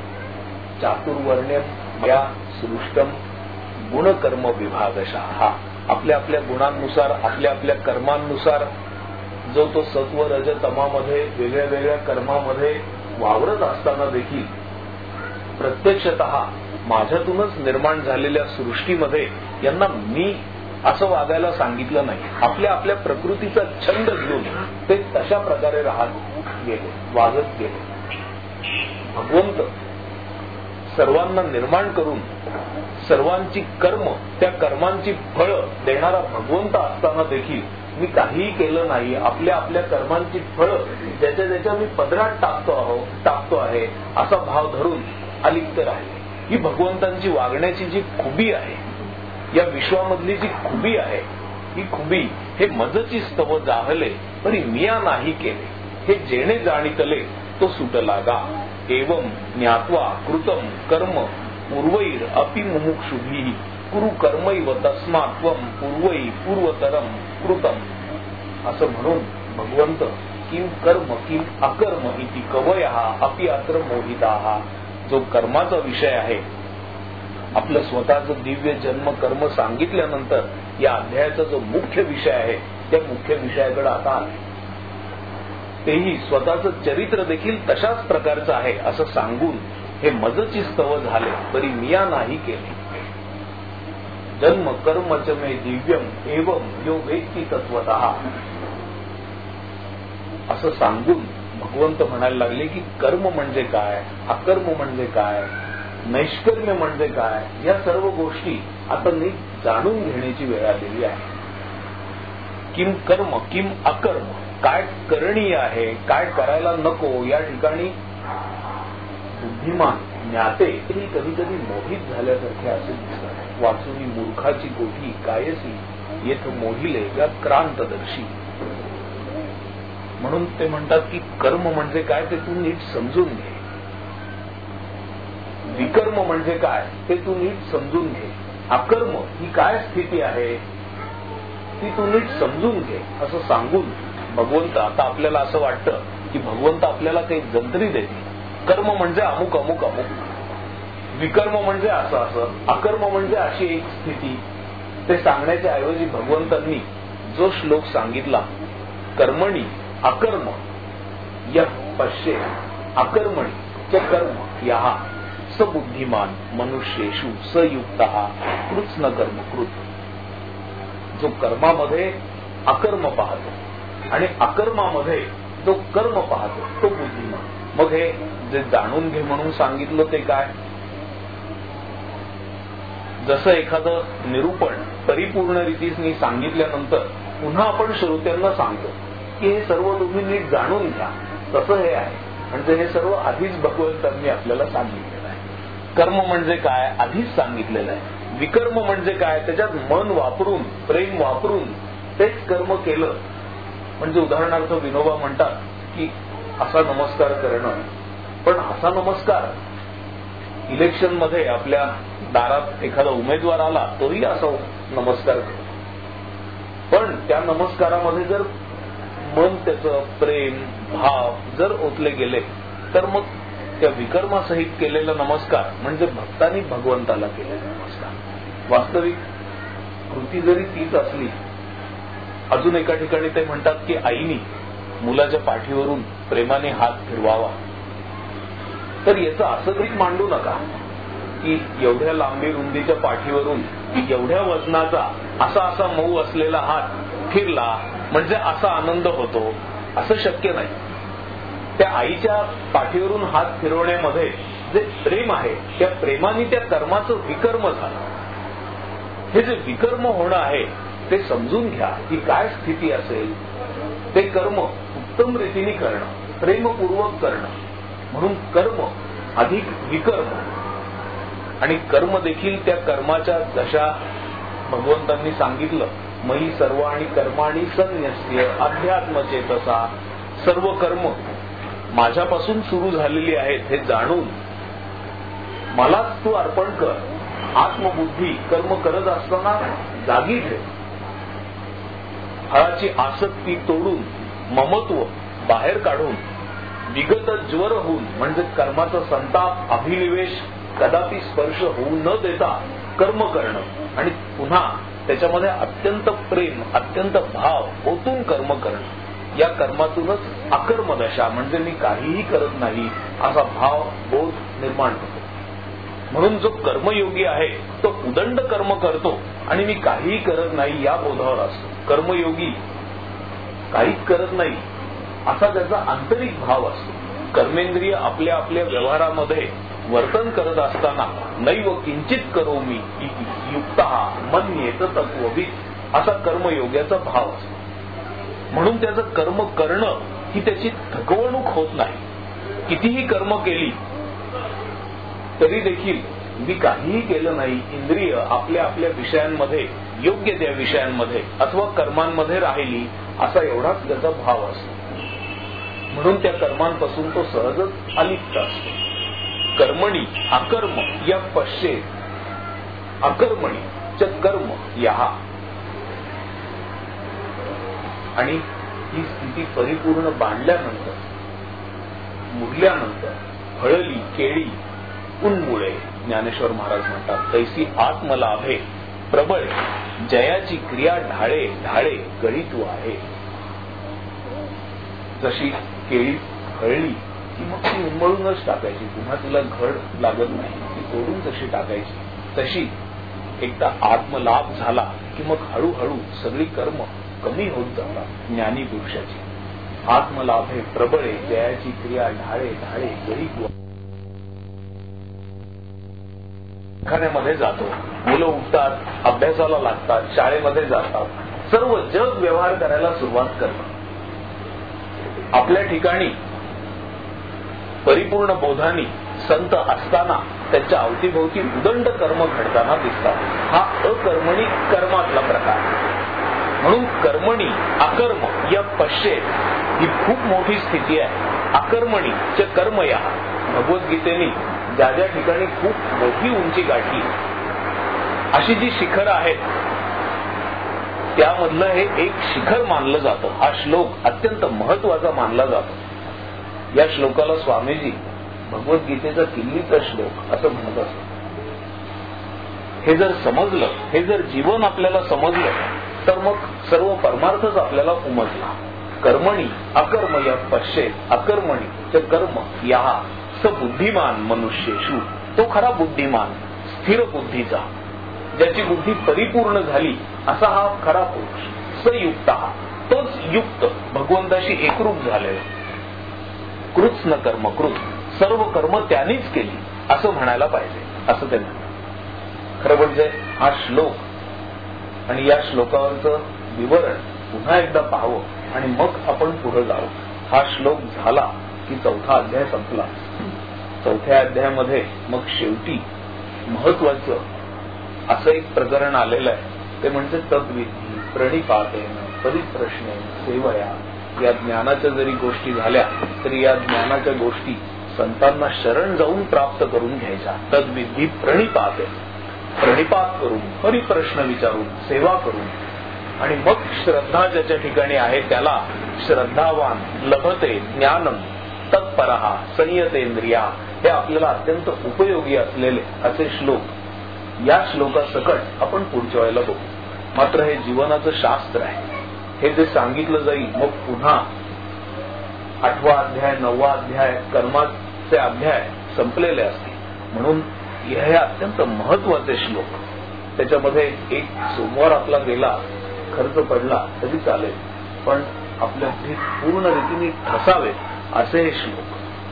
चातुर्वर्ण्यम या सृष्टम गुणकर्म विभागशः. आपल्या आपल्या गुणांनुसार आपल्या आपल्या कर्मांनुसार जो तो सत्व रज तमामध्ये वेगळ्या वेगळ्या कर्मामध्ये वावरत असताना देखील प्रत्यक्षतः माझ्यातूनच निर्माण झालेल्या सृष्टीमध्ये यांना मी असं वागायला सांगितलं नाही. आपल्या आपल्या प्रकृतीचा छंद घेऊन ते तशा प्रकारे राहत गेले, वागत गेले. भगवंत सर्वांना निर्माण करून सर्वांची कर्म त्या कर्मांची फळ देणारा भगवंत असताना देखील मी काहीही केलं नाही. आपल्या आपल्या कर्मांची फळ ज्याच्या ज्याच्या मी पदरात टाकतो आहो टाकतो आहे असा भाव धरून अलिप्त राहिले. ही भगवंतांची वागण्याची जी खुबी आहे, या विश्वामधली जी खुबी आहे, ही खुबी हे मजची स्तव जाहले तरी मिया नाही केले, हे जेणे जाणीतले तो सुट लागा. एवं ज्ञात्वा कृतम कर्म पूर्वैर अपि मुमुक्षुभिः कुरु कर्मैव तस्मात्वं पूर्वै पूर्वतरम कृतम. असं म्हणून भगवंत किम कर्म किम अकर्म इति कवयः अपि अत्र मोहिताः. जो कर्माचा विषय आहे, आपलं स्वतःचं दिव्य जन्म कर्म सांगितल्यानंतर या अध्यायाचा जो मुख्य विषय आहे त्या मुख्य विषयाकडे आता आले. तेही स्वतःचं चरित्र देखील तशाच प्रकारचं आहे असं सांगून हे मजची स्तव झाले तरी मिया नाही केले. जन्म कर्म च मे दिव्यम एवं यो वेत्ती तत्वतः. असं सांगून भगवंत म्हणायला लागले की कर्म म्हणजे काय, अकर्म म्हणजे काय, नैष्कर्म्य म्हणजे काय, या सर्व गोष्टी आता नीट जाणून घेण्याची वेळ आलेली आहे. किम कर्म किम अकर्म, काय करणीय आहे काय करायला नको, या ठिकाणी बुद्धिमान ज्ञाते ही कधी कधी मोहित झाल्यासारखे असे दिसतात. वाचुनी मूर्खाची गोठी कायसी येथ मोहिले या क्रांतदर्शी. म्हणून ते म्हणतात की कर्म म्हणजे काय ते तू नीट समजून घे, विकर्म म्हणजे काय ते तू नीट समजून घे, अकर्म ही काय स्थिती आहे ती तू नीट समजून घे. असं सांगून भगवंत आता आपल्याला असं वाटतं की भगवंत आपल्याला काही जंत्री देतील कर्म म्हणजे अमुक अमुक अमुक, विकर्म म्हणजे असं असं, अकर्म म्हणजे अशी एक स्थिती. ते सांगण्याच्या ऐवजी भगवंतांनी जो श्लोक सांगितला, कर्मणी अकर्म यः पश्ये अकर्मणी च कर्म यः स बुद्धिमान मनुष्येषु स युक्तः कृत्स्न कर्म कृत. जो कर्मामध्ये अकर्म पाहतो आणि अकर्मामध्ये जो कर्म पाहतो तो बुद्धिमान. मग हे जे जाणून घे म्हणून सांगितलं ते काय? जसं एखादं निरूपण परिपूर्ण रीतीने सांगितल्यानंतर पुन्हा आपण श्रोत्यांना सांगतो की हे सर्व तुम्ही नीट जाणून घ्या, तसं हे आहे. म्हणजे हे सर्व आधीच भगवंतांनी आपल्याला सांगितलेलं आहे. कर्म म्हणजे काय आधीच सांगितलेलं आहे. विकर्म म्हणजे काय, त्याच्यात मन वापरून प्रेम वापरून तेच कर्म केलं. म्हणजे उदाहरणार्थ विनोबा म्हणतात की असा नमस्कार करणं, पण असा नमस्कार इलेक्शन मध्ये आपल्या दारात एखादा उमेदवार आला तोही असा नमस्कार करतो, पण त्या नमस्कारामध्ये जर मन त्याचं प्रेम भाव जर ओतले गेले तर मग त्या विकर्मासहित केलेला नमस्कार म्हणजे भक्तांनी भगवंताला केलेला नमस्कार. वास्तविक कृती जरी तीच असली, अजून एका ठिकाणी ते म्हणतात की आईनी मुलाच्या पाठीवरून प्रेमाने हात फिरवावा, तर याचं असं गृहीत मांडू नका की एवढ्या लांबी रुंदीच्या पाठीवरून एवढ्या वजनाचा असा असा मऊ असलेला हात फिरला म्हणजे असा आनंद होतो, असं शक्य नाही. त्या आईच्या पाठीवरून हात फिरवण्यामध्ये जे प्रेम आहे त्या प्रेमाने त्या कर्माचं विकर्म झालं. हे जे विकर्म होणं आहे ते समजून घ्या की काय स्थिती असेल. ते कर्म उत्तम रीतीने करणं, प्रेमपूर्वक करणं, म्हणून कर्म अधिक विकर्म. आणि कर्म देखील त्या कर्माच्या जशा भगवंतांनी सांगितलं, मयी सर्व आणि कर्माणी संन्यस्य अध्यात्मचेतसा, सर्व कर्म माझ्यापासून सुरू झालेली आहेत हे जाणून मलाच तू अर्पण कर. आत्मबुद्धी कर्म करत असताना जागी ठेव. फळाची आसक्ती तोडून ममत्व बाहेर काढून विगत ज्वर होऊन म्हणजे कर्माचा संताप अभिनिवेश कदापि स्पर्श होऊ न देता कर्म करणं आणि पुन्हा त्याच्यामध्ये अत्यंत प्रेम अत्यंत भाव ओतून कर्म करणं. या कर्मातूनच अकर्मदशा म्हणजे मी काहीही करत नाही असा भाव बोध निर्माण होतो. म्हणून जो कर्मयोगी आहे तो उदंड कर्म करतो आणि मी काहीही करत नाही या बोधावर असतो. कर्मयोगी काहीच करत नाही असा त्याचा आंतरिक भाव असतो. कर्मेंद्रिय आपल्या आपल्या व्यवहारामध्ये वर्तन करत असताना नैव किंचित करोमी इति युक्तः मन्येत तत्वविद असा कर्मयोग्याचा भाव असतो. म्हणून त्याचं कर्म करणं ही त्याची थकवणूक होत नाही. कितीही कर्म केली तरी देखील मी काहीही केलं नाही, इंद्रिय आपल्या आपल्या विषयांमध्ये योग्य त्या विषयांमध्ये अथवा कर्मांमध्ये राहिली असा एवढाच त्याचा भाव असतो. म्हणून त्या कर्मांपासून तो सहजच अलिप्त असतो. कर्मणी अकर्म या पश्ये अकर्मणी च कर्म यहा. आणि ही स्थिती परिपूर्ण बांधल्यानंतर मुरल्यानंतर फळली केळी उन्मुळे ज्ञानेश्वर महाराज म्हणतात तैसी आत्मलाभे प्रबळ जयाची क्रिया ढाळे ढाळे गळीतू आहे. जशी केळी फळली की मग ती उन्मळूनच टाकायची, पुन्हा तिला घड लागत नाही, ती तोडून तशी टाकायची. तशी एकदा आत्मलाभ झाला की मग हळूहळू सगळी कर्म कमी होत जातात. ज्ञानी पुरुषाची आत्मलाभे प्रबळे जयाची क्रिया ढाळे ढाळे गळीतू. कारखान्यामध्ये जातो, मुलं उठतात, अभ्यासाला लागतात, शाळेमध्ये जातात, सर्व जग व्यवहार करायला सुरुवात करतात. आपल्या ठिकाणी परिपूर्ण बोधानी संत असताना त्यांच्या अवतीभोवती उदंड कर्म घडताना दिसतात. हा अकर्मणी कर्मातला प्रकार. म्हणून कर्मणी अकर्म या पश्ये ही खूप मोठी स्थिती आहे. अकर्मणी च कर्म या भगवद्गीतेने ज्या ज्या ठिकाणी खूप मोठी उंची गाठली अशी जी शिखर आहेत त्यामधलं हे एक शिखर मानलं जातं. हा श्लोक अत्यंत महत्वाचा मानला जातो. या श्लोकाला स्वामीजी भगवद्गीतेचा किल्लीचा श्लोक असं म्हणत असत. हे जर समजलं, हे जर जीवन आपल्याला समजलं, तर मग सर्व परमार्थच आपल्याला उमजला. कर्मणी अकर्मय पश्येत अकर्मणी च कर्म या स बुद्धिमान मनुष्येषु. तो खरा बुद्धिमान, स्थिर बुद्धीचा, ज्याची बुद्धी परिपूर्ण झाली असा हा खरा पुरुष. सयुक्त, तोच युक्त, भगवंताशी एकरूप झालेला. कृत न कर्म कृत, सर्व कर्म त्यांनीच केली असं म्हणायला पाहिजे असं ते म्हणतात. खरं म्हणजे हा श्लोक आणि या श्लोकावरचं विवरण पुन्हा एकदा पाहावं आणि मग आपण पुढे जावं. हा श्लोक झाला की चौथा अध्याय संपला. चौथ्या अध्यायामध्ये मग शेवटी महत्वाचं असं एक प्रकरण आलेलं आहे, ते म्हणजे तद्विधी प्रणिपातेन परिप्रश्नेन सेवया. या ज्ञानाच्या जरी गोष्टी झाल्या तरी या ज्ञानाच्या गोष्टी संतांना शरण जाऊन प्राप्त करून घ्यायच्या. तद्विधी प्रणिपाते, प्रणिपात करून, परिप्रश्न विचारून, सेवा करून, आणि मग श्रद्धा ज्याच्या ठिकाणी आहे त्याला श्रद्धावान लभते ज्ञानम तत्परहा संयतेंद्रिया. हे आपल्याला अत्यंत उपयोगी असलेले असे श्लोक या श्लोकासकट आपण पुढच्या वेळेला बघू. मात्र हे जीवनाचं शास्त्र आहे. हे जे सांगितलं जाईल मग पुन्हा आठवा अध्याय, नववा अध्याय, कर्माचे अध्याय संपलेले असतील. म्हणून हे अत्यंत महत्वाचे श्लोक. त्याच्यामध्ये एक सोमवार आपला गेला, खर्च पडला तरी चालेल, पण आपल्या पूर्ण रीतीने ठसावेत असे हे श्लोक.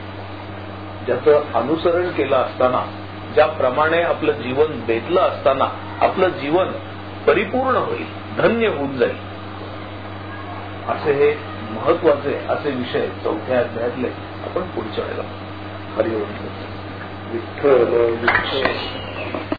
ज्याचं अनुसरण केलं असताना, ज्याप्रमाणे आपलं जीवन बेतलं असताना आपलं जीवन परिपूर्ण होईल, धन्य होऊन जाईल, असे हे महत्वाचे असे विषय चौथ्या अध्यायातले आपण पुढच्या वेळेला. हरिओम. विठ्ठल विठ्ठल.